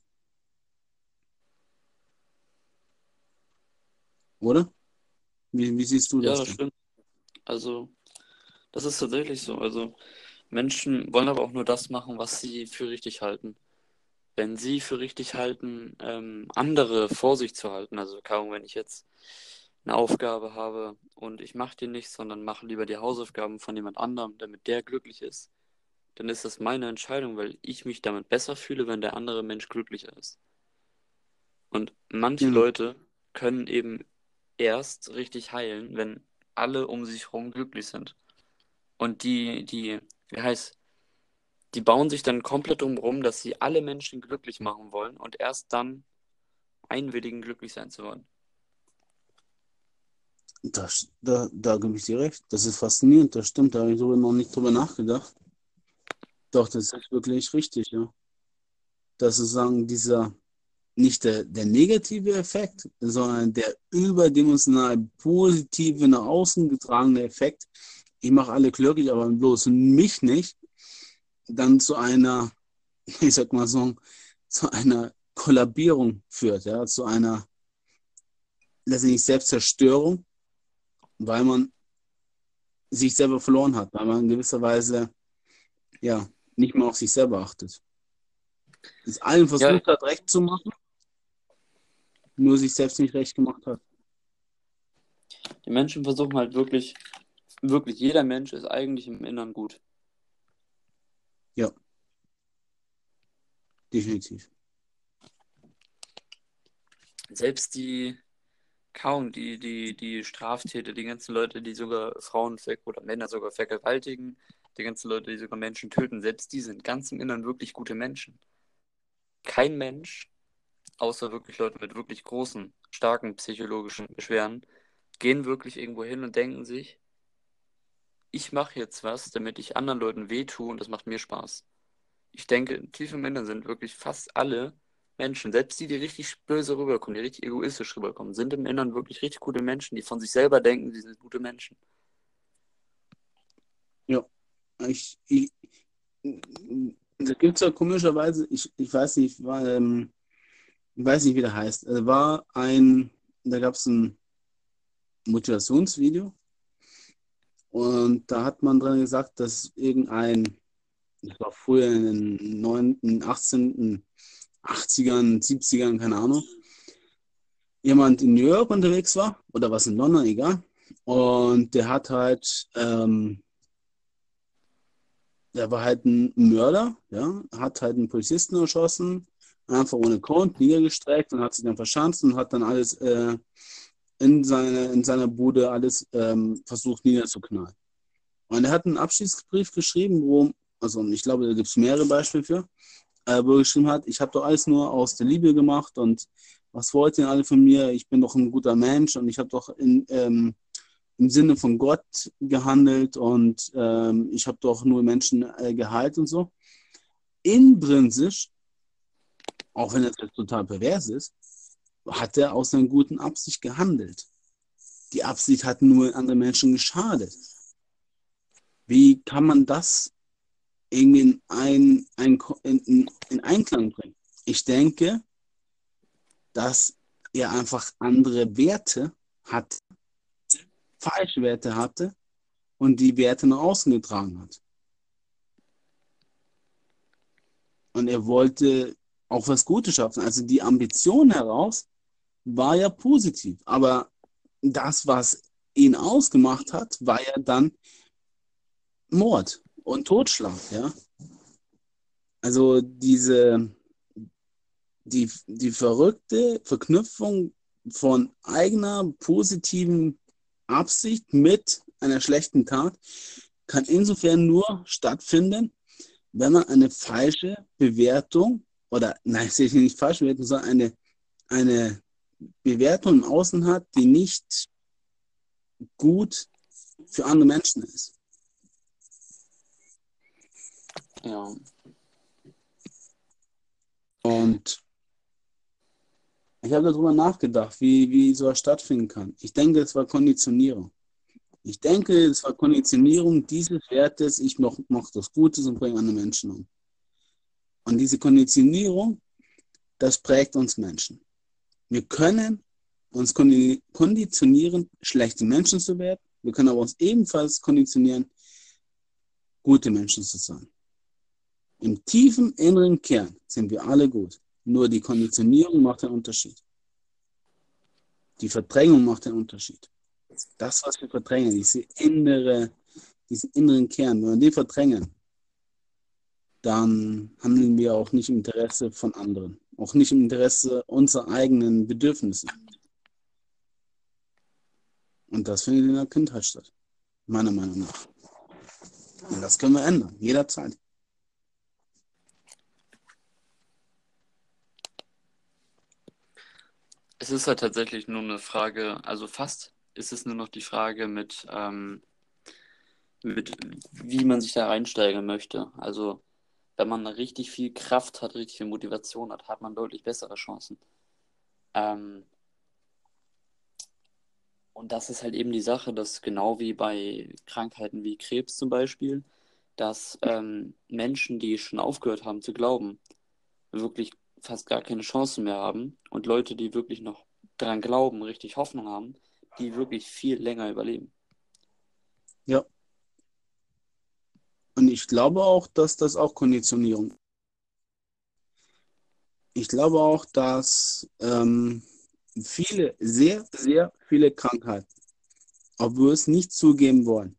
Oder? Wie siehst du Ja, das das denn? stimmt. Also, das ist tatsächlich so. Also, Menschen wollen aber auch nur das machen, was sie für richtig halten. Wenn sie für richtig halten, andere vor sich zu halten, also kaum, wenn ich jetzt eine Aufgabe habe und ich mache die nicht, sondern mache lieber die Hausaufgaben von jemand anderem, damit der glücklich ist, dann ist das meine Entscheidung, weil ich mich damit besser fühle, wenn der andere Mensch glücklicher ist. Und manche Genau. Leute können eben erst richtig heilen, wenn alle um sich herum glücklich sind. Und wie heißt, die bauen sich dann komplett drumherum, dass sie alle Menschen glücklich machen wollen und erst dann einwilligen, glücklich sein zu wollen. Da gebe ich dir recht. Das ist faszinierend, das stimmt. Da habe ich so noch nicht drüber nachgedacht. Doch, das ist wirklich richtig, ja. Das ist sozusagen nicht der negative Effekt, sondern der überdimensional positive, nach außen getragene Effekt. Ich mache alle glücklich, aber bloß mich nicht. Dann zu einer, ich sag mal so, zu einer Kollabierung führt, ja, zu einer letztendlich Selbstzerstörung, weil man sich selber verloren hat, weil man in gewisser Weise ja nicht mehr auf sich selber achtet. Es allen Ja, versucht hat, recht zu machen, nur sich selbst nicht recht gemacht hat. die Menschen versuchen halt wirklich, wirklich, jeder Mensch ist eigentlich im Innern gut. Ja, definitiv. Selbst die Straftäter, die ganzen Leute, die sogar Frauen oder Männer sogar vergewaltigen, die ganzen Leute, die sogar Menschen töten, selbst die sind ganz im Innern wirklich gute Menschen. Kein Mensch, außer wirklich Leute mit wirklich großen, starken psychologischen Beschwerden, gehen wirklich irgendwo hin und denken sich, ich mache jetzt was, damit ich anderen Leuten wehtue und das macht mir Spaß. Ich denke, tief im Inneren sind wirklich fast alle Menschen, selbst die richtig böse rüberkommen, die richtig egoistisch rüberkommen, sind im Inneren wirklich richtig gute Menschen, die von sich selber denken, sie sind gute Menschen. Ja, ich, da gibt es ja komischerweise, ich weiß nicht, wie der heißt. Da gab es ein Motivationsvideo und da hat man drin gesagt, dass das war früher in den 9., 18., 80ern, 70ern, keine Ahnung, jemand in New York unterwegs war oder was in London, egal. Und der war halt ein Mörder, ja, hat halt einen Polizisten erschossen, einfach ohne Grund, niedergestreckt und hat sich dann verschanzt und hat dann alles in seiner Bude alles versucht niederzuknallen. Und er hat einen Abschiedsbrief geschrieben, also ich glaube, da gibt es mehrere Beispiele für, wo er geschrieben hat, ich habe doch alles nur aus der Liebe gemacht und was wollt ihr alle von mir? Ich bin doch ein guter Mensch und ich habe doch im Sinne von Gott gehandelt und ich habe doch nur Menschen geheilt und so. Intrinsisch, auch wenn das jetzt total pervers ist, hat er aus einer guten Absicht gehandelt. Die Absicht hat nur anderen Menschen geschadet. Wie kann man das irgendwie in Einklang bringen? Ich denke, dass er einfach andere Werte hat, falsche Werte hatte und die Werte nach außen getragen hat. Und er wollte auch was Gutes schaffen. Also die Ambition heraus war ja positiv. Aber das, was ihn ausgemacht hat, war ja dann Mord und Totschlag, ja. Also die verrückte Verknüpfung von eigener positiven Absicht mit einer schlechten Tat kann insofern nur stattfinden, wenn man eine falsche Bewertung oder, nein, ich sehe nicht falsche Bewertung, sondern eine Bewertung im Außen hat, die nicht gut für andere Menschen ist. Ja. Und ich habe darüber nachgedacht, wie sowas stattfinden kann. Ich denke, es war Konditionierung. Ich denke, es war Konditionierung dieses Wertes, ich mach das Gutes und bringe andere Menschen um. Und diese Konditionierung, das prägt uns Menschen. Wir können uns konditionieren, schlechte Menschen zu werden. Wir können aber uns ebenfalls konditionieren, gute Menschen zu sein. Im tiefen inneren Kern sind wir alle gut. Nur die Konditionierung macht den Unterschied. Die Verdrängung macht den Unterschied. Das, was wir verdrängen, diesen inneren Kern, wenn wir den verdrängen, dann handeln wir auch nicht im Interesse von anderen. Auch nicht im Interesse unserer eigenen Bedürfnisse. Und das findet in der Kindheit statt. Meiner Meinung nach. Und das können wir ändern. Jederzeit. Es ist halt tatsächlich nur eine Frage, also fast ist es nur noch die Frage mit wie man sich da reinsteigern möchte. Also wenn man richtig viel Kraft hat, richtig viel Motivation hat, hat man deutlich bessere Chancen. Und das ist halt eben die Sache, dass genau wie bei Krankheiten wie Krebs zum Beispiel, dass Menschen, die schon aufgehört haben zu glauben, wirklich fast gar keine Chancen mehr haben und Leute, die wirklich noch dran glauben, richtig Hoffnung haben, die wirklich viel länger überleben. Ja. Und ich glaube auch, dass das auch Konditionierung ist. Ich glaube auch, dass viele, sehr, sehr viele Krankheiten, obwohl wir es nicht zugeben wollen,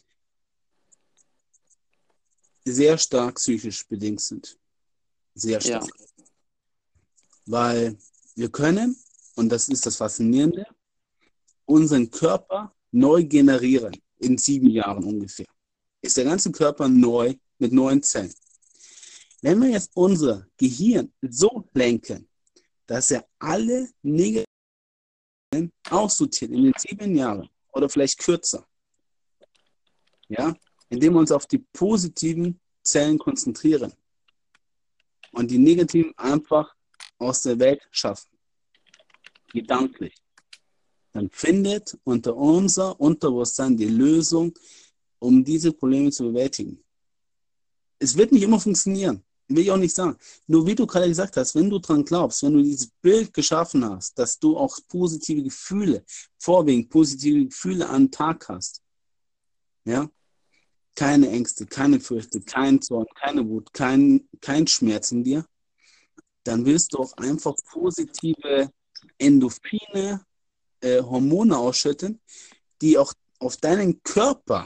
sehr stark psychisch bedingt sind. Sehr Ja, stark. Weil wir können, und das ist das Faszinierende, unseren Körper neu generieren in 7 Jahren ungefähr. Ist der ganze Körper neu mit neuen Zellen. Wenn wir jetzt unser Gehirn so lenken, dass er alle negativen aussortiert in den 7 Jahren oder vielleicht kürzer, ja, indem wir uns auf die positiven Zellen konzentrieren und die negativen einfach aus der Welt schaffen, gedanklich, dann findet unter unser Unterbewusstsein die Lösung, um diese Probleme zu bewältigen. Es wird nicht immer funktionieren, will ich auch nicht sagen. Nur wie du gerade gesagt hast, wenn du dran glaubst, wenn du dieses Bild geschaffen hast, dass du auch positive Gefühle, vorwiegend positive Gefühle an den Tag hast, ja, keine Ängste, keine Fürchte, kein Zorn, keine Wut, kein Schmerz in dir, dann wirst du auch einfach positive Endorphine, Hormone ausschütten, die auch auf deinen Körper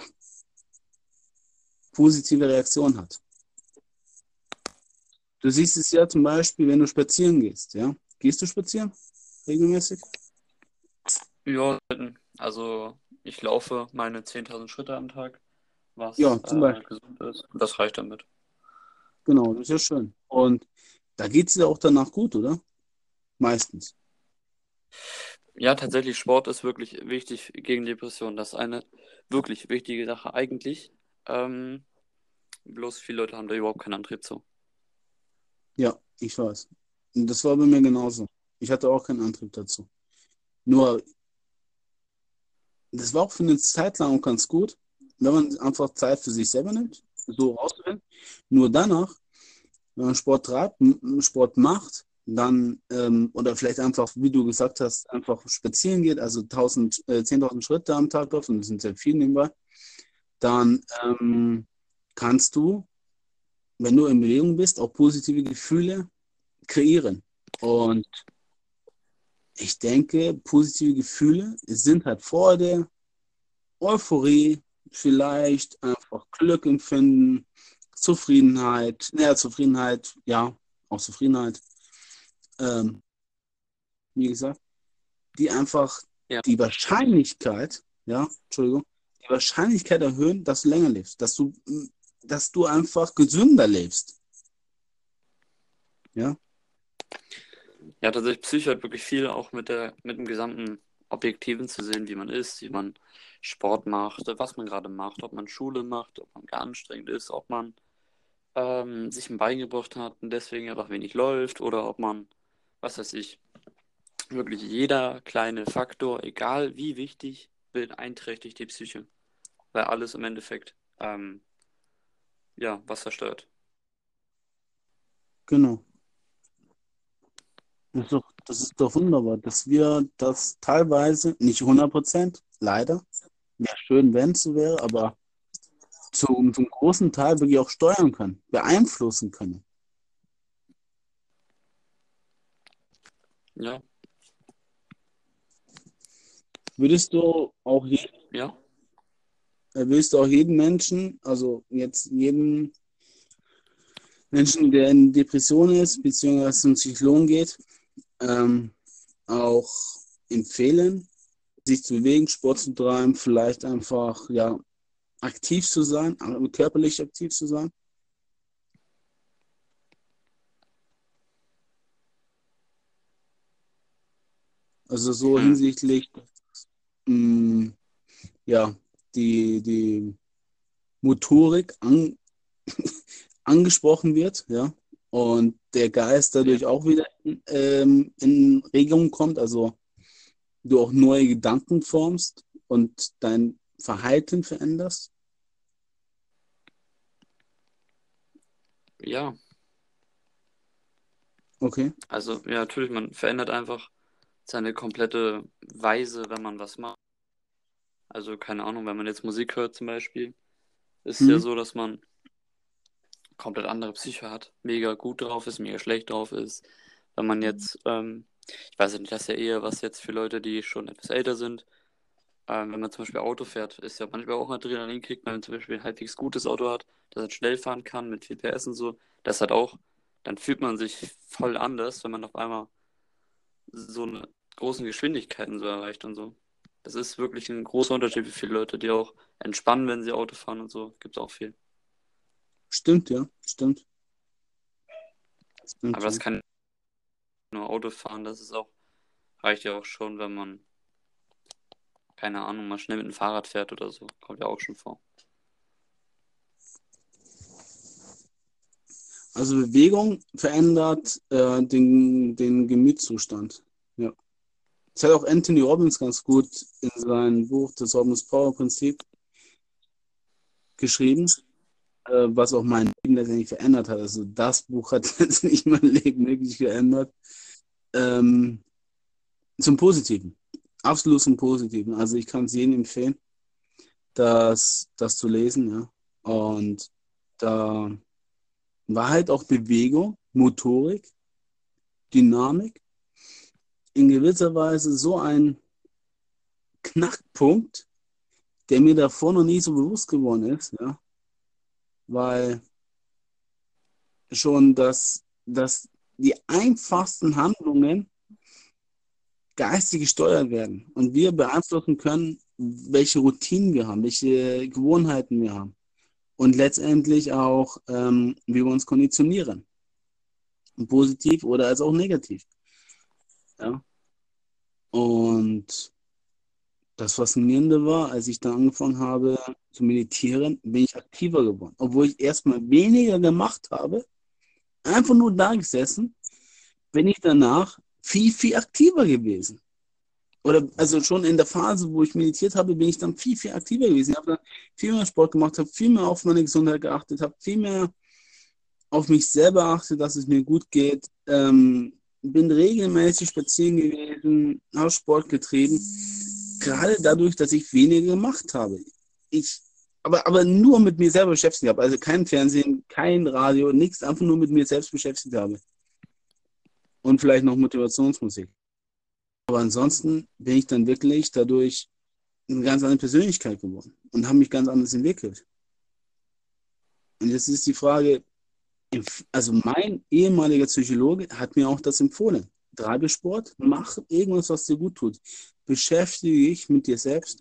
positive Reaktionen hat. Du siehst es ja zum Beispiel, wenn du spazieren gehst, ja. Gehst du spazieren regelmäßig? ja, also ich laufe meine 10.000 Schritte am Tag, was Ja, zum Beispiel. gesund ist. Und das reicht damit. Genau, das ist ja schön. Und da geht es dir auch danach gut, oder? Meistens. Ja, tatsächlich, Sport ist wirklich wichtig gegen Depressionen. Das ist eine wirklich wichtige Sache eigentlich. Ähm, bloß viele Leute haben da überhaupt keinen Antrieb zu. Ja, ich weiß. Und das war bei mir genauso. Ich hatte auch keinen Antrieb dazu. Nur, das war auch für eine Zeit lang auch ganz gut, wenn man einfach Zeit für sich selber nimmt, so rauszufinden. Nur danach, wenn man Sport treibt, Sport macht, dann, oder vielleicht einfach, wie du gesagt hast, einfach spazieren geht, also 10.000 Schritte am Tag läuft, und das sind sehr viele nebenbei, dann kannst du, wenn du in Bewegung bist, auch positive Gefühle kreieren. Und ich denke, positive Gefühle sind halt Freude, Euphorie, vielleicht einfach Glück empfinden, Zufriedenheit, naja, Zufriedenheit, ja, auch Zufriedenheit, ähm, wie gesagt, die einfach Ja. die Wahrscheinlichkeit, ja, Entschuldigung, die Wahrscheinlichkeit erhöhen, dass du länger lebst, dass du einfach gesünder lebst, ja. Ja, tatsächlich Psycho hat wirklich viel auch mit dem gesamten Objektiven zu sehen, wie man ist, wie man Sport macht, was man gerade macht, ob man Schule macht, ob man gar anstrengend ist, ob man sich ein Bein gebrochen hat und deswegen einfach wenig läuft oder ob man, was weiß ich, wirklich jeder kleine Faktor, egal wie wichtig, beeinträchtigt die Psyche, weil alles im Endeffekt, ja, was zerstört. Genau. Das ist doch wunderbar, dass wir das teilweise, nicht 100%, leider, wäre schön, wenn es so wäre, aber zum großen Teil wirklich auch steuern können, beeinflussen können. Ja, Würdest du auch, je, ja, würdest du auch jeden Menschen, also jetzt jeden Menschen, der in Depression ist, beziehungsweise zum Psychologen geht, ähm, auch empfehlen, sich zu bewegen, Sport zu treiben, vielleicht einfach ja aktiv zu sein, körperlich aktiv zu sein? Also so hm, hinsichtlich, mh, ja, die Motorik angesprochen wird, ja, und der Geist ja, dadurch auch wieder in Regung kommt, also du auch neue Gedanken formst und dein Verhalten veränderst. ja, Okay. also ja, natürlich, man verändert einfach seine komplette Weise, wenn man was macht. Also keine Ahnung, wenn man jetzt Musik hört zum Beispiel, ist es ja Hm? so, dass man komplett andere Psyche hat, mega gut drauf ist, mega schlecht drauf ist. Wenn man jetzt, ich weiß ja nicht, das ist ja eher was jetzt für Leute, die schon etwas älter sind. Wenn man zum Beispiel Auto fährt, ist ja manchmal auch Adrenalin kriegt, wenn man zum Beispiel ein halbwegs gutes Auto hat, das halt schnell fahren kann mit viel PS und so. Das hat auch, dann fühlt man sich voll anders, wenn man auf einmal so eine großen Geschwindigkeiten so erreicht und so. Das ist wirklich ein großer Unterschied für viele Leute, die auch entspannen, wenn sie Auto fahren und so. Gibt es auch viel. Stimmt, ja, stimmt. Aber Stimmt, das ja. kann nur Auto fahren, das ist auch, reicht ja auch schon, wenn man, keine Ahnung, mal schnell mit dem Fahrrad fährt oder so. Kommt ja auch schon vor. Also Bewegung verändert den Gemütszustand. Ja. Das hat auch Anthony Robbins ganz gut in seinem Buch Das Robbins Power Prinzip geschrieben, was auch mein Leben letztendlich verändert hat. Also das Buch hat letztendlich mein Leben wirklich verändert. Ähm, zum Positiven. Absolut zum Positiven. Also ich kann es jedem empfehlen, das zu lesen, ja. Und da war halt auch Bewegung, Motorik, Dynamik in gewisser Weise so ein Knackpunkt, der mir davor noch nie so bewusst geworden ist, ja, weil schon dass die einfachsten Handlungen geistig gesteuert werden und wir beeinflussen können, welche Routinen wir haben, welche Gewohnheiten wir haben und letztendlich auch, wie wir uns konditionieren, positiv oder als auch negativ, ja. Und das Faszinierende war, als ich dann angefangen habe zu meditieren, bin ich aktiver geworden. Obwohl ich erstmal weniger gemacht habe, einfach nur da gesessen, bin ich danach viel, viel aktiver gewesen. Oder also schon in der Phase, wo ich meditiert habe, bin ich dann viel, viel aktiver gewesen. Ich habe dann viel mehr Sport gemacht, habe viel mehr auf meine Gesundheit geachtet, habe viel mehr auf mich selber achtet, dass es mir gut geht. Bin regelmäßig spazieren gewesen, habe Sport getrieben. Gerade dadurch, dass ich weniger gemacht habe. Ich, aber nur mit mir selber beschäftigt habe. Also kein Fernsehen, kein Radio, nichts, einfach nur mit mir selbst beschäftigt habe. Und vielleicht noch Motivationsmusik. Aber ansonsten bin ich dann wirklich dadurch eine ganz andere Persönlichkeit geworden und habe mich ganz anders entwickelt. Und jetzt ist die Frage, also mein ehemaliger Psychologe hat mir auch das empfohlen. Treibe Sport, mach irgendwas, was dir gut tut. Beschäftige dich mit dir selbst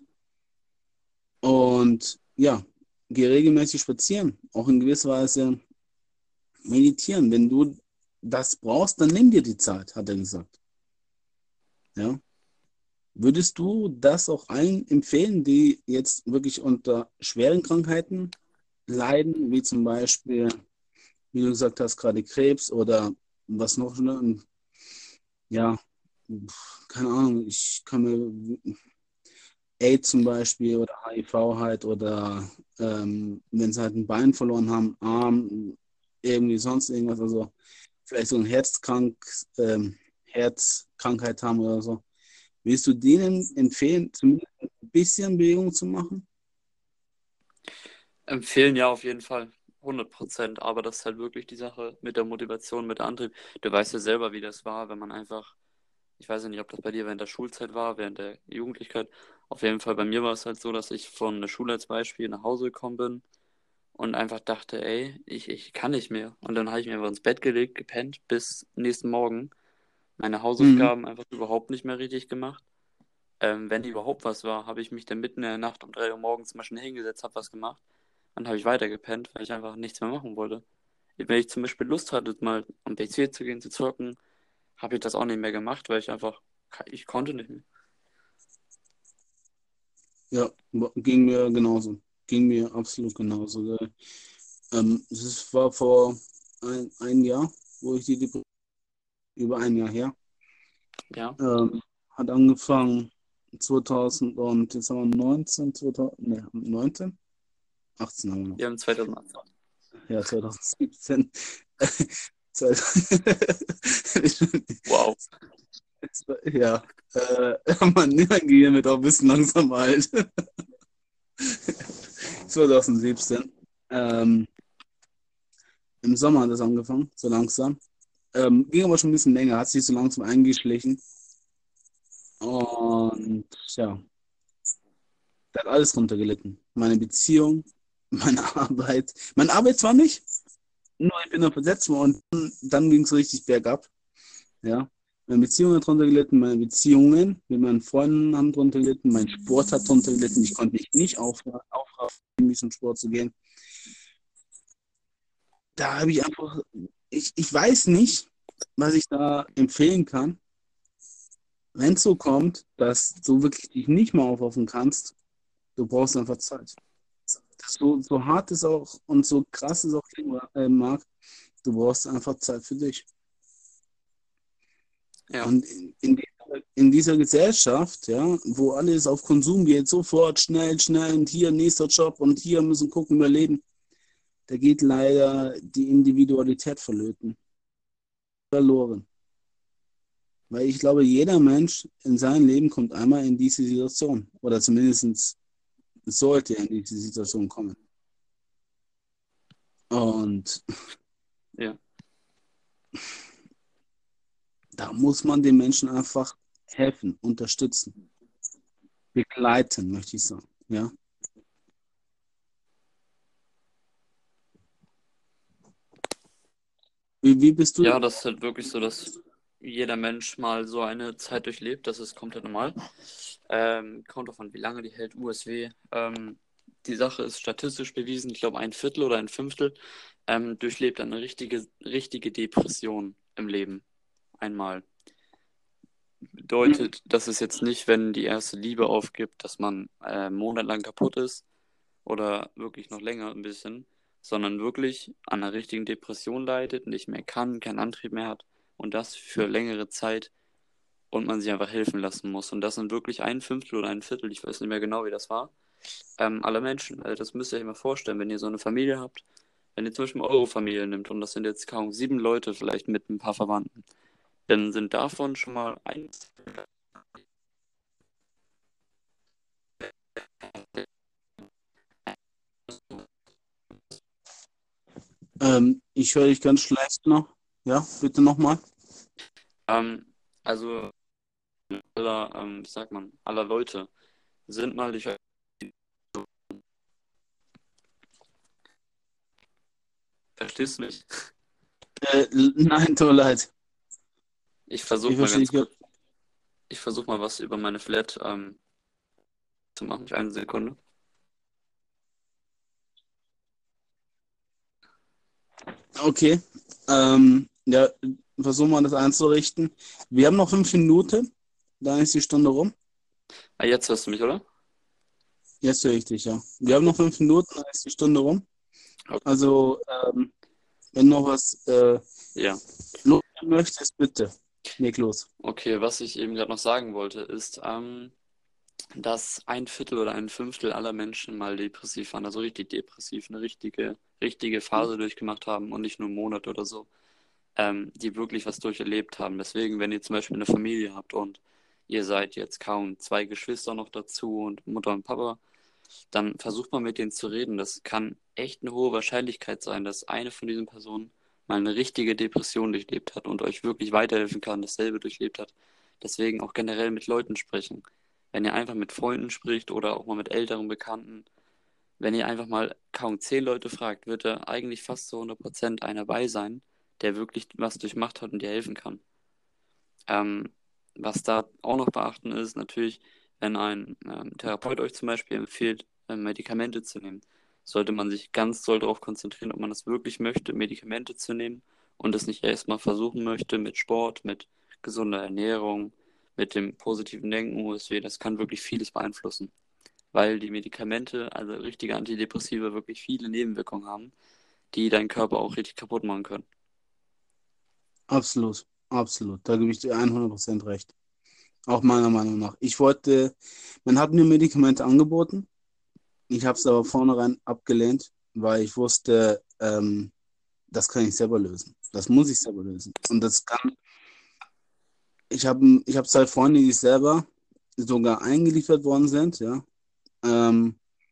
und ja, geh regelmäßig spazieren. Auch in gewisser Weise meditieren. Wenn du das brauchst, dann nimm dir die Zeit, hat er gesagt. Ja, Würdest du das auch allen empfehlen, die jetzt wirklich unter schweren Krankheiten leiden, wie zum Beispiel, wie du gesagt hast, gerade Krebs oder was noch, ne? Und ja, keine Ahnung, ich kann mir AIDS zum Beispiel oder HIV halt oder wenn sie halt ein Bein verloren haben, Arm, irgendwie sonst irgendwas, also vielleicht so ein Herzkrankheit haben oder so. Willst du denen empfehlen, zumindest ein bisschen Bewegung zu machen? Empfehlen ja auf jeden Fall. 100%. Aber das ist halt wirklich die Sache mit der Motivation, mit der Antrieb. Du weißt ja selber, wie das war, wenn man einfach, ich weiß ja nicht, ob das bei dir während der Schulzeit war, während der Jugendlichkeit. Auf jeden Fall bei mir war es halt so, dass ich von der Schule als Beispiel nach Hause gekommen bin und einfach dachte, ey, ich kann nicht mehr. Und dann habe ich mir einfach ins Bett gelegt, gepennt bis nächsten Morgen. Meine Mhm. Hausaufgaben einfach überhaupt nicht mehr richtig gemacht. Wenn überhaupt was war, habe ich mich dann mitten in der Nacht um 3 Uhr morgens mal schnell hingesetzt, habe was gemacht. Dann habe ich weitergepennt, weil ich einfach nichts mehr machen wollte. Wenn ich zum Beispiel Lust hatte, mal am PC zu gehen, zu zocken, habe ich das auch nicht mehr gemacht, weil ich einfach, ich konnte nicht mehr. Ja, ging mir genauso. Ging mir absolut genauso. Es war vor ein Jahr, wo ich die Depression, über ein Jahr her, Ja, hat angefangen 2000 und jetzt haben wir 19, 2000, ne, 19? 18 haben wir noch. wir haben 2018. Ja, 2017. Wow. Ja, mein Gehirn wird auch ein bisschen langsam alt. 2017. Ähm, Im Sommer hat das angefangen, so langsam. Ging aber schon ein bisschen länger, hat sich so langsam eingeschlichen. Und ja, da hat alles drunter gelitten. Meine Beziehung, meine Arbeit. Meine Arbeit zwar nicht, nur ich bin dann versetzt worden und dann ging es richtig bergab. Ja. Meine Beziehung hat drunter gelitten, meine Beziehungen mit meinen Freunden haben drunter gelitten, mein Sport hat drunter gelitten. Ich konnte mich nicht aufraffen, zum Sport zu gehen. Da habe ich einfach, ich weiß nicht, was ich da empfehlen kann, wenn es so kommt, dass du wirklich dich nicht mehr aufraffen kannst. Du brauchst einfach Zeit. So hart es auch und so krass es auch klingen mag, du brauchst einfach Zeit für dich. Ja, Und in dieser Gesellschaft, ja, wo alles auf Konsum geht, sofort, schnell, schnell und hier nächster Job und hier müssen gucken, überleben, da geht leider die Individualität verloren. Weil ich glaube, jeder Mensch in seinem Leben kommt einmal in diese Situation. Oder zumindest sollte er in diese Situation kommen. Und ja. da muss man den Menschen einfach helfen, unterstützen, begleiten, möchte ich sagen. Ja. Wie bist du? Ja, das ist halt wirklich so, dass jeder Mensch mal so eine Zeit durchlebt. Das ist komplett normal. Kommt davon, wie lange die hält, USW. Die Sache ist statistisch bewiesen. Ich glaube, ein Viertel oder ein Fünftel durchlebt eine richtige Depression im Leben. Einmal. Bedeutet, dass es jetzt nicht, wenn die erste Liebe aufgibt, dass man monatelang kaputt ist oder wirklich noch länger ein bisschen, sondern wirklich an einer richtigen Depression leidet, nicht mehr kann, keinen Antrieb mehr hat und das für längere Zeit und man sich einfach helfen lassen muss. Und das sind wirklich ein Fünftel oder ein Viertel, ich weiß nicht mehr genau, wie das war, aller Menschen. Also das müsst ihr euch mal vorstellen, wenn ihr so eine Familie habt, wenn ihr zum Beispiel eure Familie nimmt und das sind jetzt kaum 7 Leute, vielleicht mit ein paar Verwandten, dann sind davon schon mal eins. Ich höre dich ganz schlecht noch. Ja, bitte nochmal. Also aller, wie sagt man, aller Leute sind mal, ich verstehst du mich? Nein, tut mir leid. Ich Ich versuche mal verstehe ganz dich. kurz, ich versuche mal was über meine Flat zu machen. Eine Sekunde. Okay. Ja, versuchen wir das einzurichten. Wir haben noch 5 Minuten. Dann ist die Stunde rum. Ah, jetzt hörst du mich, oder? Jetzt höre ich dich, ja. Wir haben noch 5 Minuten, dann ist die Stunde rum. Okay. Also, wenn noch was Ja. loswerden möchtest, bitte. Leg los. Okay, was ich eben gerade noch sagen wollte, ist, dass ein Viertel oder ein Fünftel aller Menschen mal depressiv waren, also richtig depressiv, eine richtige Phase durchgemacht haben und nicht nur einen Monat oder so, die wirklich was durcherlebt haben. Deswegen, wenn ihr zum Beispiel eine Familie habt und ihr seid jetzt kaum zwei Geschwister noch dazu und Mutter und Papa, dann versucht mal mit denen zu reden. Das kann echt eine hohe Wahrscheinlichkeit sein, dass eine von diesen Personen mal eine richtige Depression durchlebt hat und euch wirklich weiterhelfen kann, dasselbe durchlebt hat. Deswegen auch generell mit Leuten sprechen. Wenn ihr einfach mit Freunden spricht oder auch mal mit älteren Bekannten, wenn ihr einfach mal kaum 10 Leute fragt, wird da eigentlich fast zu 100% einer bei sein, der wirklich was durchmacht hat und dir helfen kann. Was da auch noch beachten ist, natürlich, wenn ein Therapeut euch zum Beispiel empfiehlt, Medikamente zu nehmen, sollte man sich ganz doll darauf konzentrieren, ob man das wirklich möchte, Medikamente zu nehmen und es nicht erstmal versuchen möchte mit Sport, mit gesunder Ernährung, mit dem positiven Denken, USW, das kann wirklich vieles beeinflussen, weil die Medikamente, also richtige Antidepressiva, wirklich viele Nebenwirkungen haben, die deinen Körper auch richtig kaputt machen können. Absolut, absolut. Da gebe ich dir 100% recht. Auch meiner Meinung nach. Man hat mir Medikamente angeboten. Ich habe es aber vornherein abgelehnt, weil ich wusste, das kann ich selber lösen. Das muss ich selber lösen. Und ich habe 2 Freunde, die selber sogar eingeliefert worden sind, ja, ähm,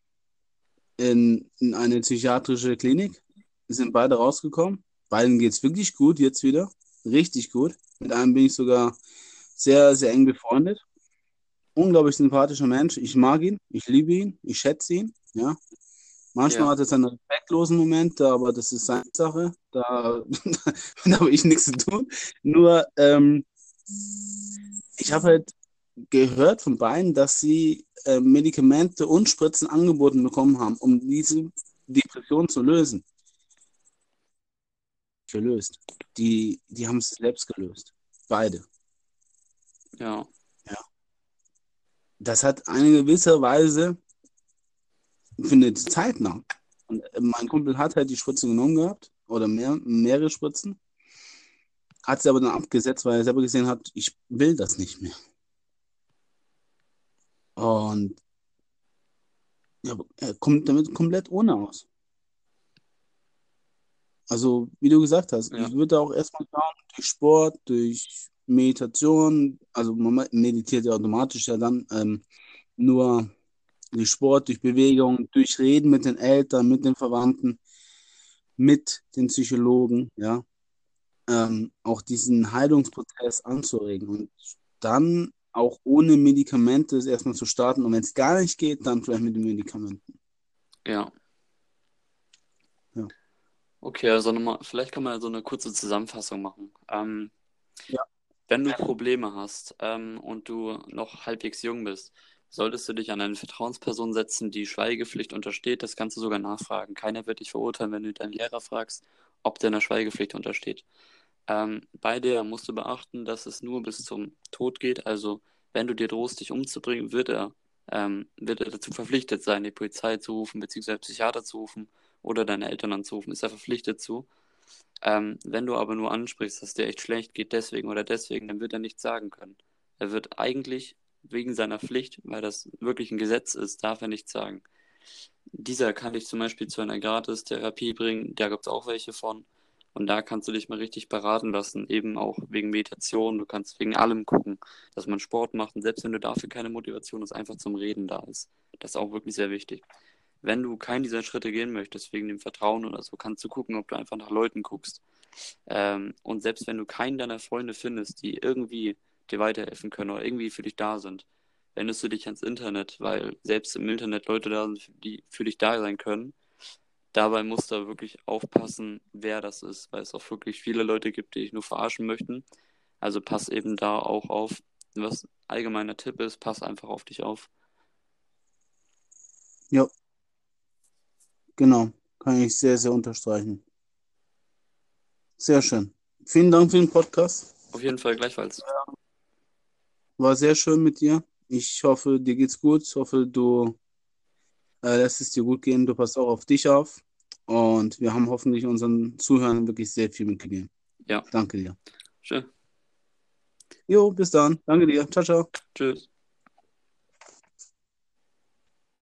in eine psychiatrische Klinik. Die sind beide rausgekommen. Beiden geht es wirklich gut jetzt wieder. Richtig gut. Mit einem bin ich sogar sehr, sehr eng befreundet. Unglaublich sympathischer Mensch. Ich mag ihn, ich liebe ihn, ich schätze ihn. Ja. Manchmal Ja, hat er seine respektlosen Momente, aber das ist seine Sache. Da habe ich nichts zu tun. Nur, ich habe halt gehört von beiden, dass sie Medikamente und Spritzen angeboten bekommen haben, um diese Depression zu lösen. Gelöst. Die haben es selbst gelöst. Beide. ja, Ja. Das hat eine gewisse Weise für eine Zeit lang. Und mein Kumpel hat halt die Spritze genommen gehabt oder mehrere Spritzen, hat sie aber dann abgesetzt, weil er selber gesehen hat, ich will das nicht mehr. Und ja, er kommt damit komplett ohne aus. Also, wie du gesagt hast, ja, ich würde auch erstmal schauen, durch Sport, durch Meditation, also man meditiert ja automatisch ja dann nur durch Sport, durch Bewegung, durch Reden mit den Eltern, mit den Verwandten, mit den Psychologen, ja, auch diesen Heilungsprozess anzuregen und dann auch ohne Medikamente es erstmal zu starten und wenn es gar nicht geht, dann vielleicht mit den Medikamenten. ja. Ja. Okay, also nochmal, vielleicht kann man ja so eine kurze Zusammenfassung machen. Ja. Wenn du Probleme hast, und du noch halbwegs jung bist, solltest du dich an eine Vertrauensperson setzen, die Schweigepflicht untersteht. Das kannst du sogar nachfragen. Keiner wird dich verurteilen, wenn du deinen Lehrer fragst, ob der einer Schweigepflicht untersteht. Bei der musst du beachten, dass es nur bis zum Tod geht. Also, wenn du dir drohst, dich umzubringen, wird er dazu verpflichtet sein, die Polizei zu rufen, beziehungsweise Psychiater zu rufen oder deine Eltern anzurufen. Ist er verpflichtet zu. Wenn du aber nur ansprichst, dass dir echt schlecht geht, deswegen oder deswegen, dann wird er nichts sagen können. Er wird eigentlich wegen seiner Pflicht, weil das wirklich ein Gesetz ist, darf er nichts sagen. Dieser kann dich zum Beispiel zu einer Gratis-Therapie bringen, da gibt es auch welche von. Und da kannst du dich mal richtig beraten lassen, eben auch wegen Meditation. Du kannst wegen allem gucken, dass man Sport macht. Und selbst wenn du dafür keine Motivation hast, einfach zum Reden da ist. Das ist auch wirklich sehr wichtig. Wenn du keinen dieser Schritte gehen möchtest, wegen dem Vertrauen oder so, kannst du gucken, ob du einfach nach Leuten guckst. Und selbst wenn du keinen deiner Freunde findest, die irgendwie dir weiterhelfen können oder irgendwie für dich da sind, wendest du dich ans Internet, weil selbst im Internet Leute da sind, die für dich da sein können. Dabei musst du wirklich aufpassen, wer das ist, weil es auch wirklich viele Leute gibt, die dich nur verarschen möchten. Also pass eben da auch auf. Was allgemeiner Tipp ist, pass einfach auf dich auf. Ja, genau. Kann ich sehr, sehr unterstreichen. Sehr schön. Vielen Dank für den Podcast. Auf jeden Fall gleichfalls. War sehr schön mit dir Ich hoffe, dir geht's gut. Ich hoffe, du lässt es dir gut gehen. Du passt auch auf dich auf. Und wir haben hoffentlich unseren Zuhörern wirklich sehr viel mitgegeben. Ja, Danke dir. schön. Jo, bis dann. Danke dir. Ciao, ciao. Tschüss.